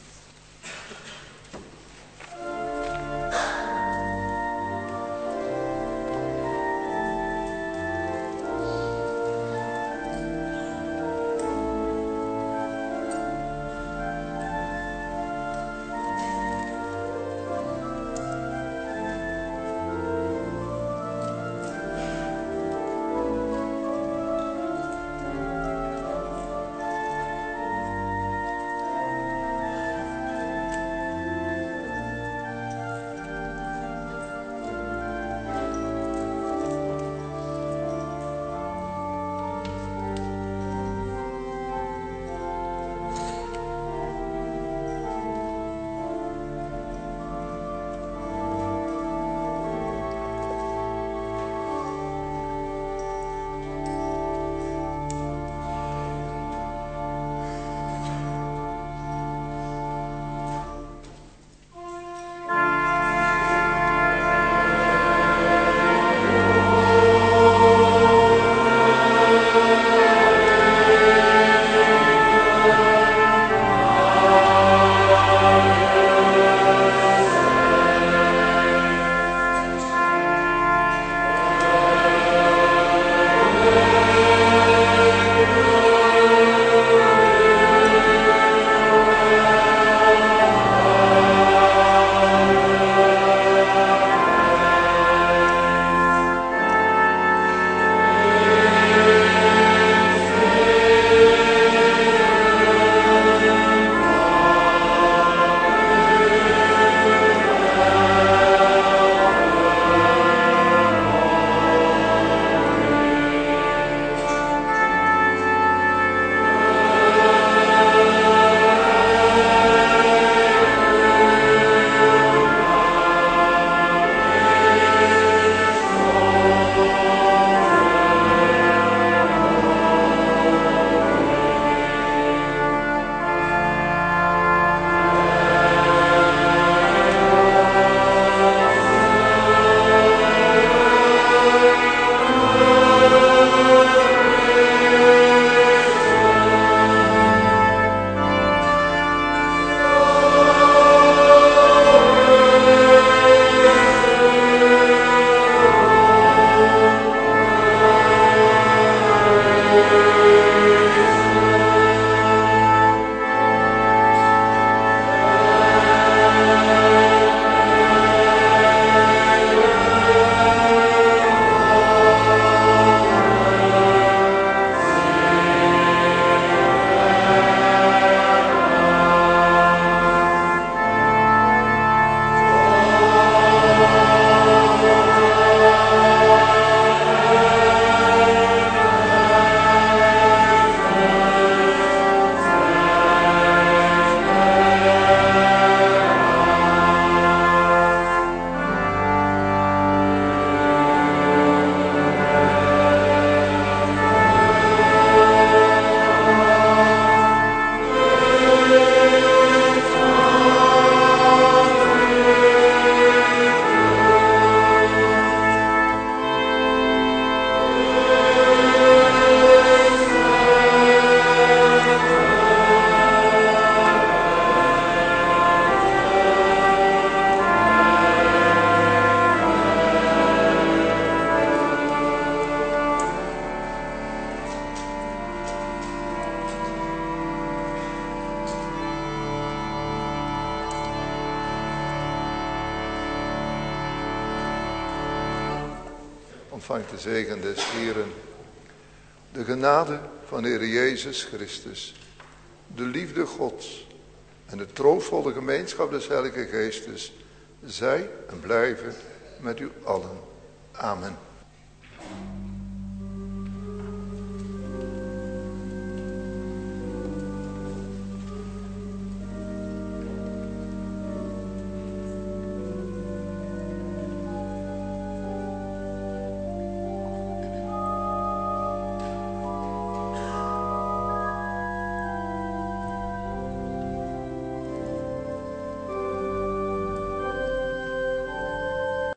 Speaker 2: ontvangt de zegen des Heeren. De genade van de Heer Jezus Christus, de liefde Gods en de troostvolle gemeenschap des Heilige Geestes, zij en blijven met u allen. Amen.